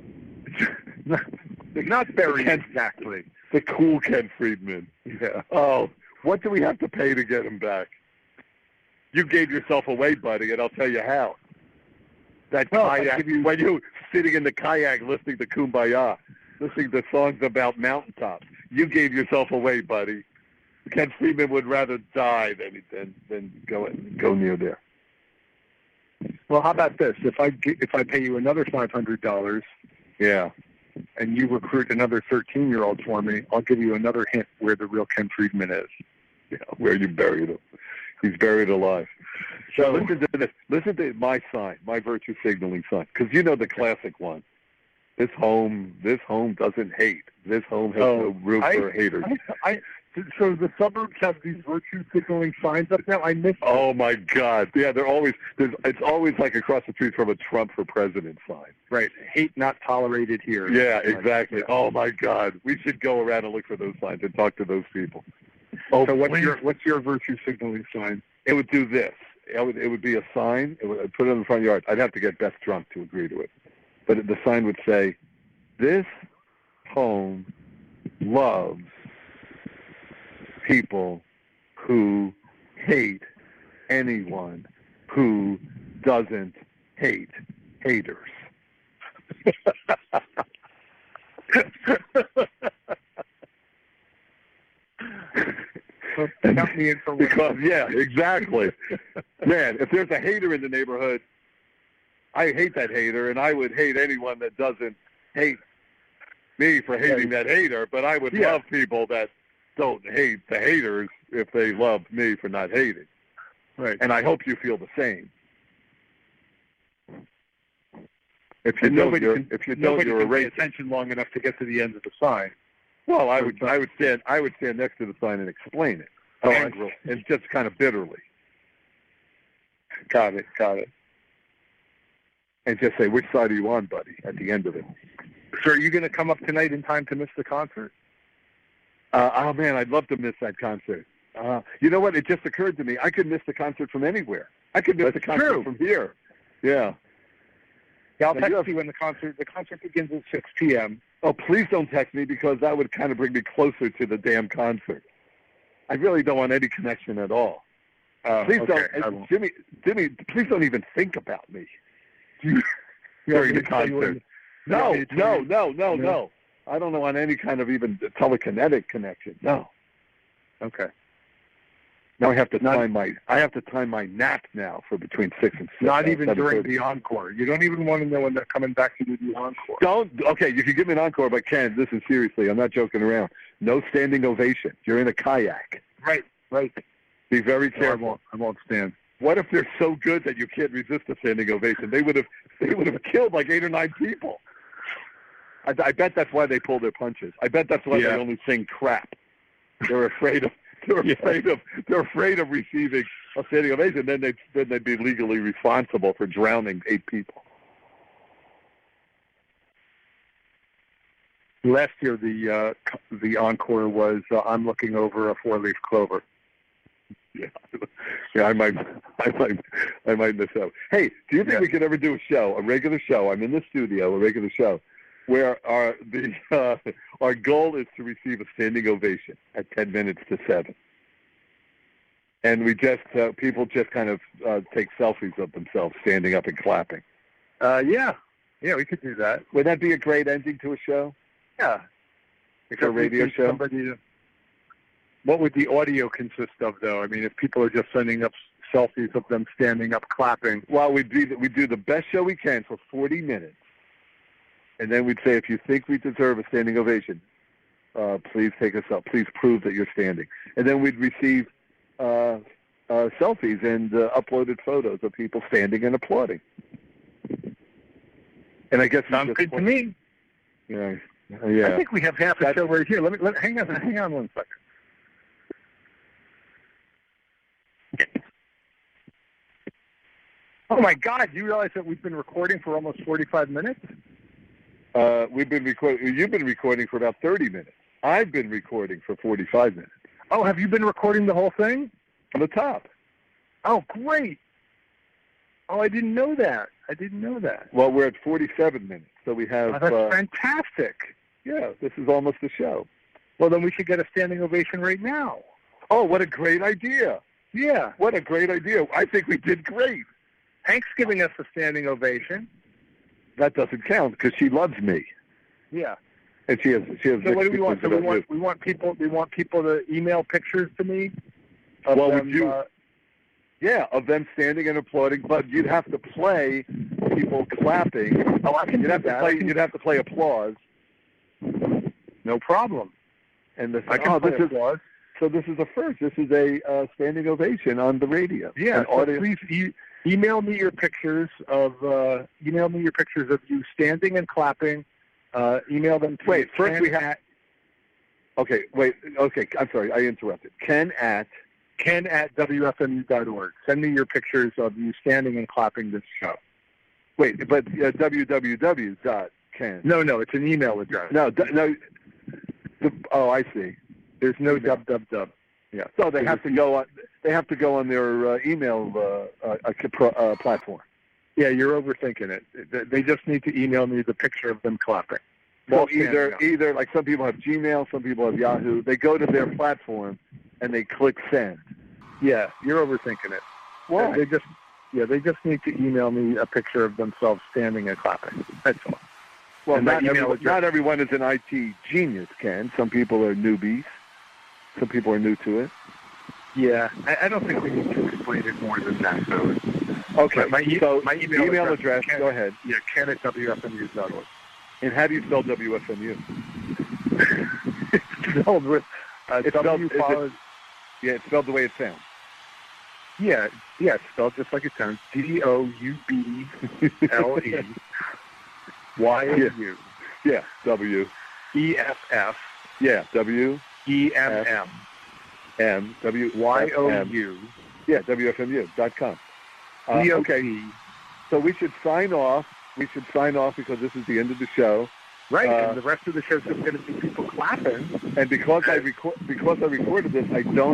not buried exactly. The cool Ken Friedman. Yeah. Oh, what do we have to pay to get him back? You gave yourself away, buddy, and I'll tell you how. That kayak, when you sitting in the kayak listening to Kumbaya, listening to songs about mountaintops, you gave yourself away, buddy. Ken Friedman would rather die than go near there. Well, how about this? If I pay you another $500, yeah, and you recruit another 13-year-old for me, I'll give you another hint where the real Ken Friedman is. Yeah, where you buried him. He's buried alive. So listen to this. Listen to my sign, my virtue signaling sign, because you know the classic one. This home doesn't hate. This home has no room for haters. So the suburbs have these virtue signaling signs up now. I miss. Oh my God! Yeah, it's always like across the street from a Trump for president sign. Right. Hate not tolerated here. Yeah, exactly. Oh my God! We should go around and look for those signs and talk to those people. Oh, so what's your virtue signaling sign? It would do this. It would be a sign. I'd put it in the front yard. I'd have to get Beth drunk to agree to it. But the sign would say, "This home loves people who hate anyone who doesn't hate haters." Count me in for because, yeah, exactly. Man, if there's a hater in the neighborhood, I hate that hater, and I would hate anyone that doesn't hate me for hating that hater, but I would love people that don't hate the haters if they love me for not hating. Right. And I hope you feel the same. If you nobody can pay attention long enough to get to the end of the sign. Well, I would stand next to the sign and explain it. And just kind of bitterly. Got it. And just say, which side are you on, buddy, at the end of it. So are you going to come up tonight in time to miss the concert? Oh, man, I'd love to miss that concert. You know what? It just occurred to me. I could miss the concert from anywhere. I could miss the concert from here. Yeah. Yeah, I'll text you when the concert begins at 6 p.m. Oh, please don't text me because that would kind of bring me closer to the damn concert. I really don't want any connection at all. Please don't, Jimmy, please don't even think about me during the concert. No. I don't want any kind of even telekinetic connection. No. Okay. Now I have to time my nap now for between 6 and 7. Not even during the encore. You don't even want to know when they're coming back to do the encore. Okay, you can give me an encore, but Ken, listen seriously. I'm not joking around. No standing ovation. You're in a kayak. Right. Be very careful. I won't stand. What if they're so good that you can't resist a standing ovation? They would have killed like 8 or 9 people. I bet that's why they pull their punches. I bet that's why they only sing crap. They're afraid of receiving a standing ovation. Then they'd be legally responsible for drowning 8 people. Last year, the encore was "I'm Looking Over a 4-Leaf Clover." Yeah, I might miss out. Hey, do you think we could ever do a regular show? I'm in the studio, a regular show, where our goal is to receive a standing ovation at 10 minutes to 7, and we just people just kind of take selfies of themselves standing up and clapping. Yeah, we could do that. Would that be a great ending to a show? Yeah, a radio show. What would the audio consist of, though? I mean, if people are just sending up selfies of them standing up clapping. Well, we do the best show we can for 40 minutes. And then we'd say, if you think we deserve a standing ovation, please take us up. Please prove that you're standing. And then we'd receive selfies and uploaded photos of people standing and applauding. And I guess sounds good to me. Yeah. I think we have half a show right here. Let hang on 1 second. Oh my God! You realize that we've been recording for almost 45 minutes? We've been recording. You've been recording for about 30 minutes. I've been recording for 45 minutes. Oh, have you been recording the whole thing? From the top. Oh, great! Oh, I didn't know that. Well, we're at 47 minutes, so we have. Oh, that's fantastic. Yeah, this is almost the show. Well, then we should get a standing ovation right now. Oh, what a great idea! Yeah, what a great idea! I think we did great. Hank's giving us a standing ovation. That doesn't count because she loves me. Yeah. And she has. So what do we want? So we want people to email pictures to me. Of them standing and applauding, but you'd have to play people clapping. Oh, I can do that. You'd have to play applause. No problem. And I can play applause. So this is a first. This is a standing ovation on the radio. Yeah. So please email me your pictures of you standing and clapping. Email them to me. Wait, first we have. Okay, wait. Okay, I'm sorry, I interrupted. Ken at WFMU.org. Send me your pictures of you standing and clapping this show. Wait, but www.ken. No, it's an email address. No. I see. There's no www. Yeah. So they have to go on. They have to go on their email platform. Yeah, you're overthinking it. They just need to email me the picture of them clapping. Well, either like some people have Gmail, some people have Yahoo. They go to their platform and they click send. Yeah, you're overthinking it. Well, they just need to email me a picture of themselves standing and clapping. That's all. Well, not everyone is an IT genius, Ken. Some people are newbies. Some people are new to it. Yeah, I don't think we need to explain it more than that. So, okay, my email address. Go ahead. Yeah, Ken at WFMU.org. And how do you spell WFMU? spelled with it's W spelled, follows. Yeah, it's spelled the way it sounds. Yeah, it's spelled just like it sounds. DOUBLE YOU. Yeah, W. EFF. Yeah, W. EMM. M. W. YOU. Yeah, WFMU.com. Okay. So we should sign off. Because this is the end of the show. Right, and the rest of the show is just going to be people clapping. And because I recorded this, I don't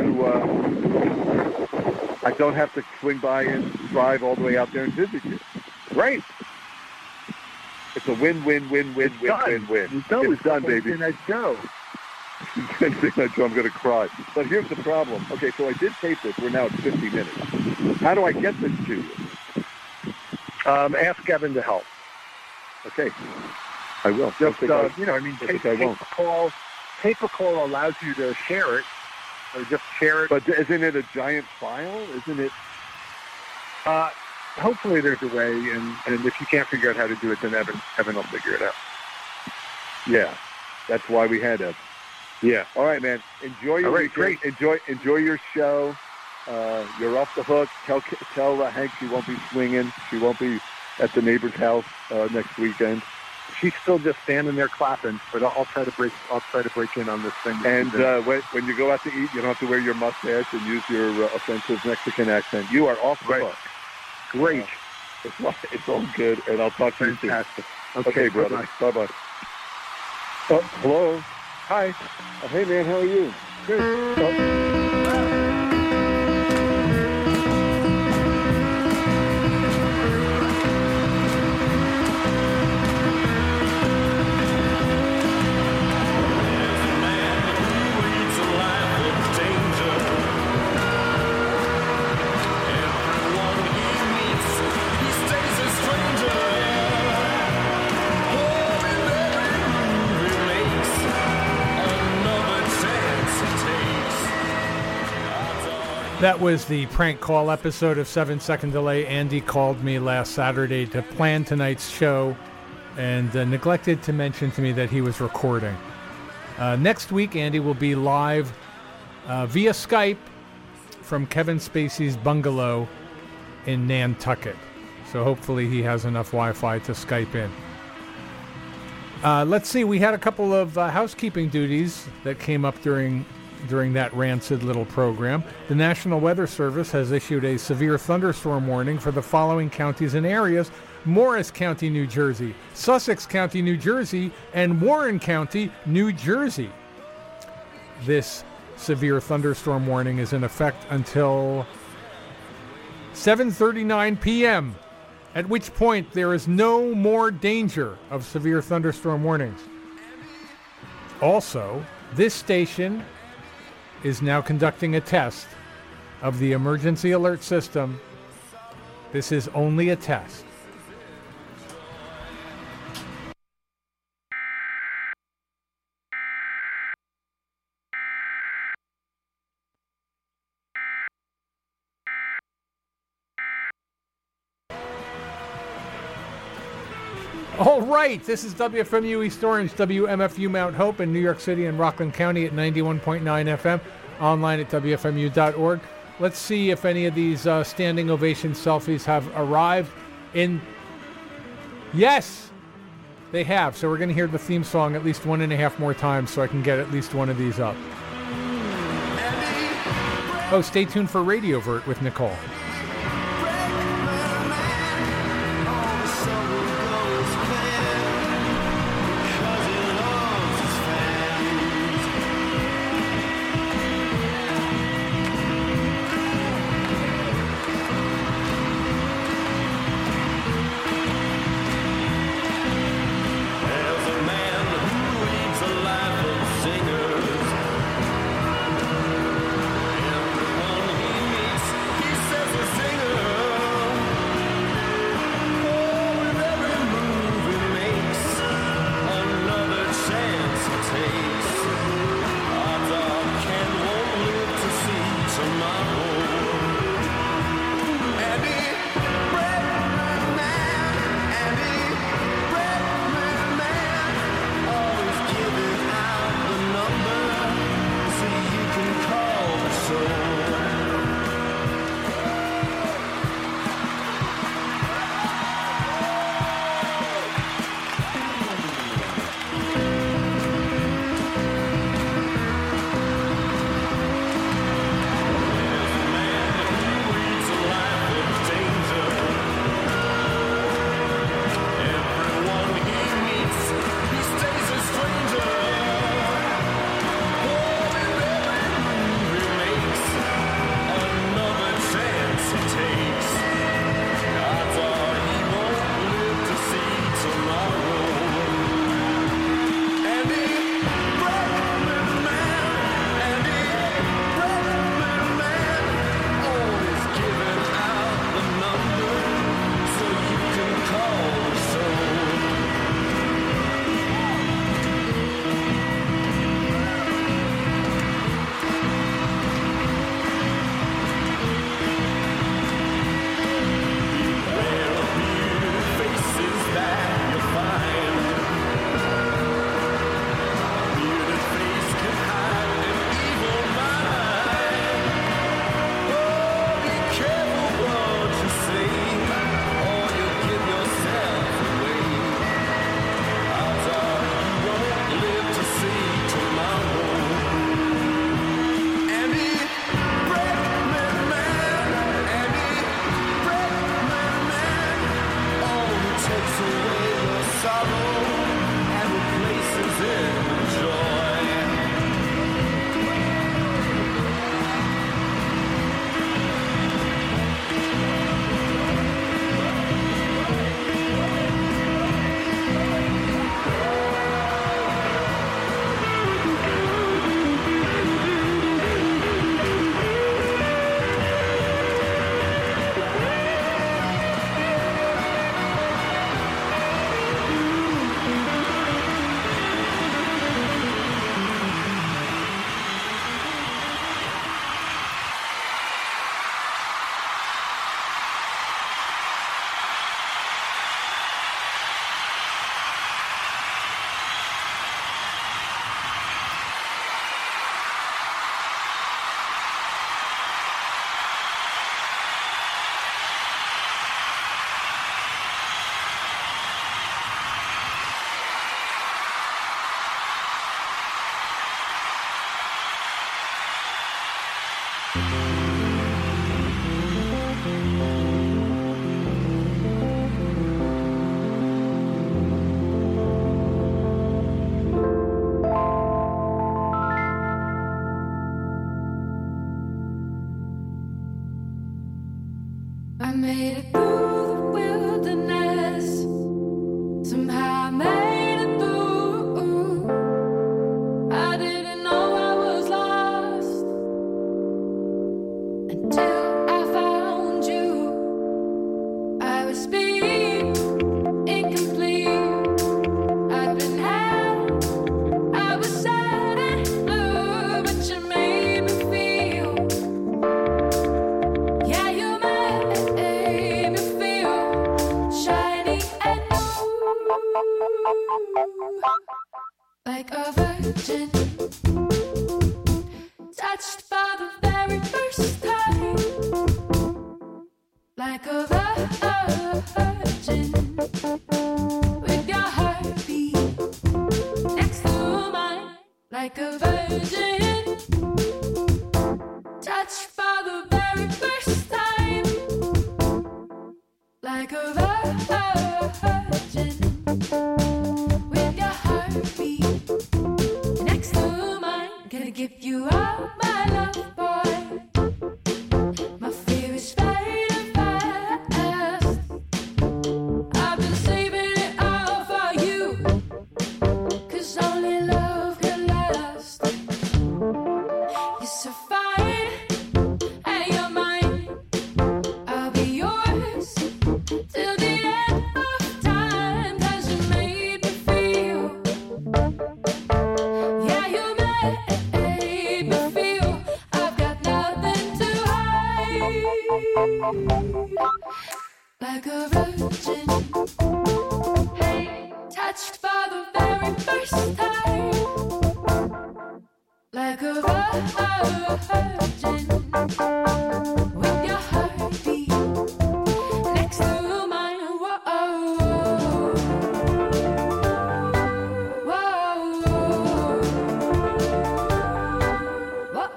have to swing by and drive all the way out there and visit you. Right. It's a win-win-win-win-win-win. It's done, baby. Night show. Wednesday night show. I'm going to cry. But here's the problem. Okay, so I did tape this. We're now at 50 minutes. How do I get this to you? Ask Kevin to help. Okay. I will. Just, tape a call. Tape a call allows you to share it, or just share it. But isn't it a giant file? Isn't it? Hopefully there's a way, and if you can't figure out how to do it, then Evan will figure it out. Yeah, that's why we had Evan. Yeah. All right, man. Enjoy your weekend. Great. Enjoy your show. You're off the hook. Tell Hank she won't be swinging. She won't be at the neighbor's house next weekend. She's still just standing there clapping, but I'll try to break in on this thing. And when you go out to eat, you don't have to wear your mustache and use your offensive Mexican accent. You are off the hook. Great. It's all good, and I'll talk to you soon. Okay, brother. Bye-bye. Oh, hello. Hi. Hey, man, how are you? Good. That was the prank call episode of 7 Second Delay. Andy called me last Saturday to plan tonight's show and neglected to mention to me that he was recording. Next week, Andy will be live via Skype from Kevin Spacey's bungalow in Nantucket. So hopefully he has enough Wi-Fi to Skype in. Let's see, we had a couple of housekeeping duties that came up during that rancid little program. The National Weather Service has issued a severe thunderstorm warning for the following counties and areas: Morris County, New Jersey, Sussex County, New Jersey, and Warren County, New Jersey. This severe thunderstorm warning is in effect until 7:39 p.m., at which point there is no more danger of severe thunderstorm warnings. Also, this station is now conducting a test of the emergency alert system. This is only a test. All right, this is WFMU East Orange, WMFU Mount Hope in New York City and Rockland County at 91.9 FM, online at WFMU.org. Let's see if any of these standing ovation selfies have arrived in. Yes, they have. So we're going to hear the theme song at least 1.5 more times so I can get at least one of these up. Oh, stay tuned for Radio Vert with Nicole. He says made it through the wilderness. Somehow I made it through. I didn't know I was lost until I found you. I was being incomplete. I'd been held, I was sad and blue, but you made me feel. Yeah, you made me feel shiny and new, like a virgin, touched for the very first time, like a virgin, with your heartbeat next to mine, like a virgin, touched for the very first time, like a virgin, with your heartbeat next to mine. Gonna give you all my love, boy. My fear is fading fast. I've been saving it all for you, 'cause only love can last. You're so fine, and you're mine. I'll be yours till the end of time, 'cause you made me feel. Yeah, you made me feel. I've got nothing to hide, like a virgin, touched for the very first time, like a virgin, with your heartbeat next to mine. Whoa, whoa,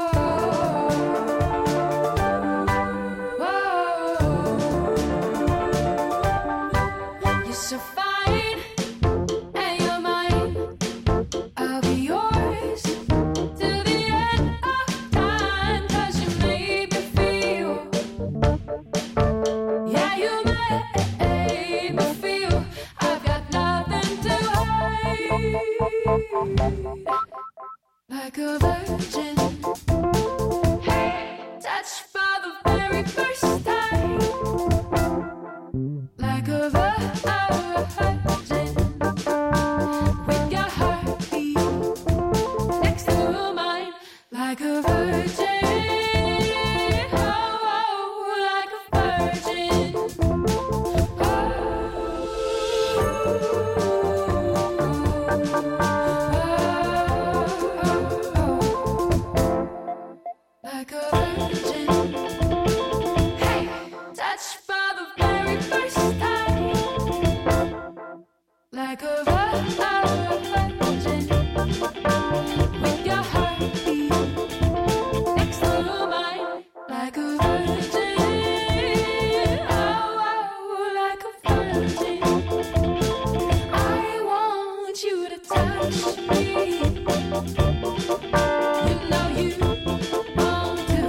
whoa. You're so fine, and you're mine. I'll be yours till the end of time, 'cause you made me feel. Yeah, you made me feel. I've got nothing to hide, like a virgin, touched for the very first time, like a virgin, with your heartbeat next to mine, like a virgin, oh, like a virgin, like a virgin, hey, touched for the very first time, like a virgin, with your heartbeat next to mine, like a virgin, oh, like a virgin. I want you to touch me. You know you want to.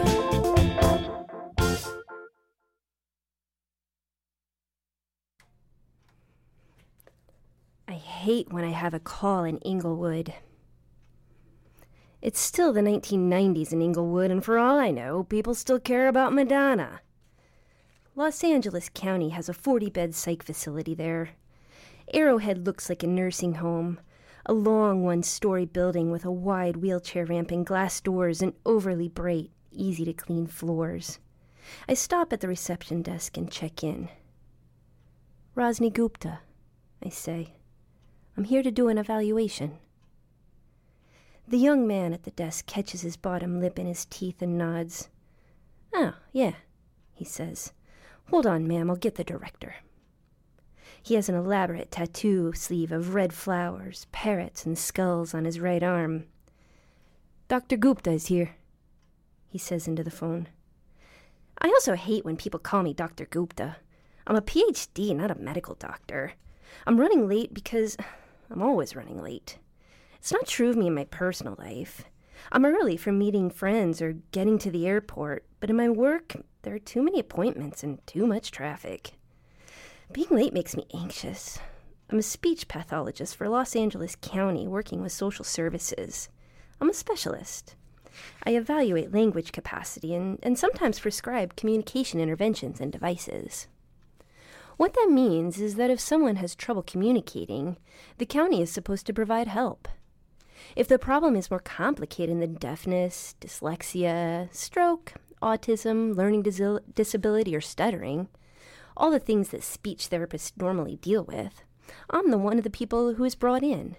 I hate when I have a call in Inglewood. It's still the 1990s in Inglewood, and for all I know, people still care about Madonna. Los Angeles County has a 40-bed psych facility there. Arrowhead looks like a nursing home, a long one-story building with a wide wheelchair ramp and glass doors and overly bright, easy-to-clean floors. I stop at the reception desk and check in. Rosny Gupta, I say. I'm here to do an evaluation. The young man at the desk catches his bottom lip in his teeth and nods. Oh, yeah, he says. Hold on, ma'am, I'll get the director. He has an elaborate tattoo sleeve of red flowers, parrots, and skulls on his right arm. Dr. Gupta is here, he says into the phone. I also hate when people call me Dr. Gupta. I'm a PhD, not a medical doctor. I'm running late because I'm always running late. It's not true of me in my personal life. I'm early for meeting friends or getting to the airport, but in my work, There are too many appointments and too much traffic. Being late makes me anxious. I'm a speech pathologist for Los Angeles County working with social services. I'm a specialist. I evaluate language capacity and sometimes prescribe communication interventions and devices. What that means is that if someone has trouble communicating, the county is supposed to provide help. If the problem is more complicated than deafness, dyslexia, stroke, autism, learning disability, or stuttering, all the things that speech therapists normally deal with, I'm the one of the people who is brought in.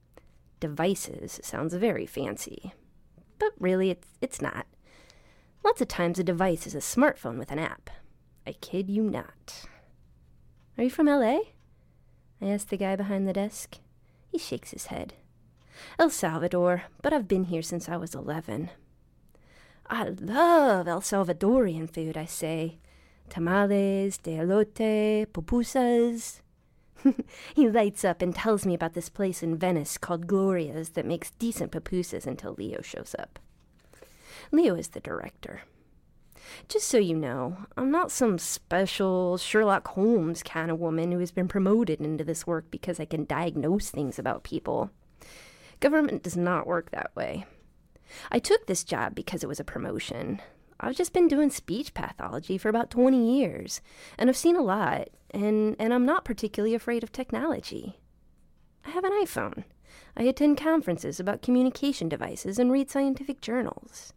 Devices sounds very fancy, but really it's not. Lots of times a device is a smartphone with an app. I kid you not. Are you from L.A.? I asked the guy behind the desk. He shakes his head. El Salvador, but I've been here since I was 11. I love El Salvadorian food, I say. Tamales, de elote, pupusas. He lights up and tells me about this place in Venice called Gloria's that makes decent pupusas until Leo shows up. Leo is the director. Just so you know, I'm not some special Sherlock Holmes kind of woman who has been promoted into this work because I can diagnose things about people. Government does not work that way. I took this job because it was a promotion. I've just been doing speech pathology for about 20 years, and I've seen a lot, and I'm not particularly afraid of technology. I have an iPhone. I attend conferences about communication devices and read scientific journals.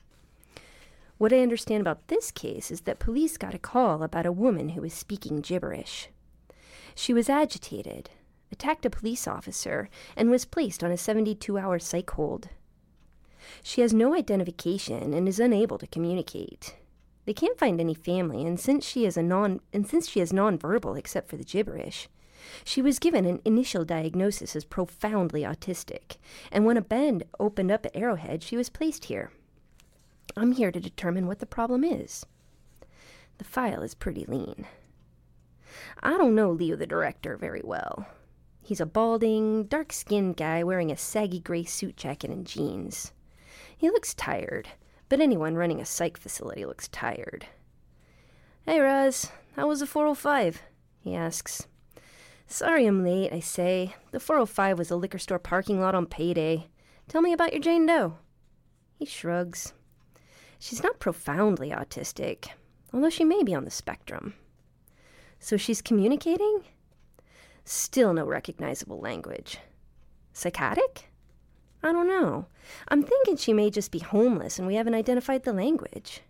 What I understand about this case is that police got a call about a woman who was speaking gibberish. She was agitated, attacked a police officer, and was placed on a 72-hour psych hold. She has no identification and is unable to communicate. They can't find any family, and since she is nonverbal except for the gibberish, she was given an initial diagnosis as profoundly autistic, and when a bed opened up at Arrowhead, she was placed here. I'm here to determine what the problem is. The file is pretty lean. I don't know Leo the director very well. He's a balding, dark-skinned guy wearing a saggy gray suit jacket and jeans. He looks tired, but anyone running a psych facility looks tired. Hey, Roz, how was the 405? He asks. Sorry I'm late, I say. The 405 was a liquor store parking lot on payday. Tell me about your Jane Doe. He shrugs. She's not profoundly autistic, although she may be on the spectrum. So she's communicating? Still no recognizable language. Psychotic? I don't know. I'm thinking she may just be homeless and we haven't identified the language.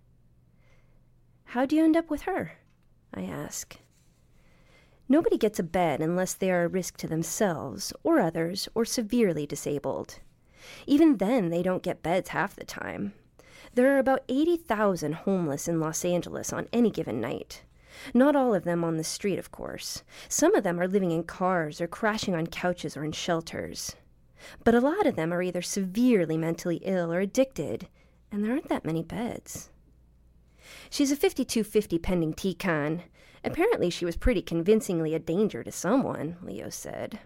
How'd you end up with her? I ask. Nobody gets a bed unless they are a risk to themselves or others or severely disabled. Even then, they don't get beds half the time. There are about 80,000 homeless in Los Angeles on any given night. Not all of them on the street, of course. Some of them are living in cars or crashing on couches or in shelters. But a lot of them are either severely mentally ill or addicted, and there aren't that many beds. She's a 5250 pending T-con. Apparently she was pretty convincingly a danger to someone, Leo said.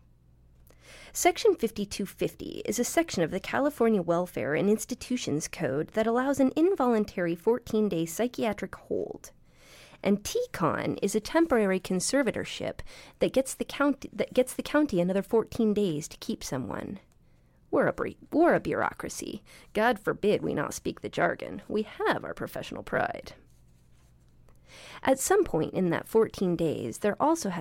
Section 5250 is a section of the California Welfare and Institutions Code that allows an involuntary 14-day psychiatric hold. And T-con is a temporary conservatorship that gets the county another 14 days to keep someone. We're a bureaucracy. God forbid we not speak the jargon. We have our professional pride. At some point in that 14 days, there also has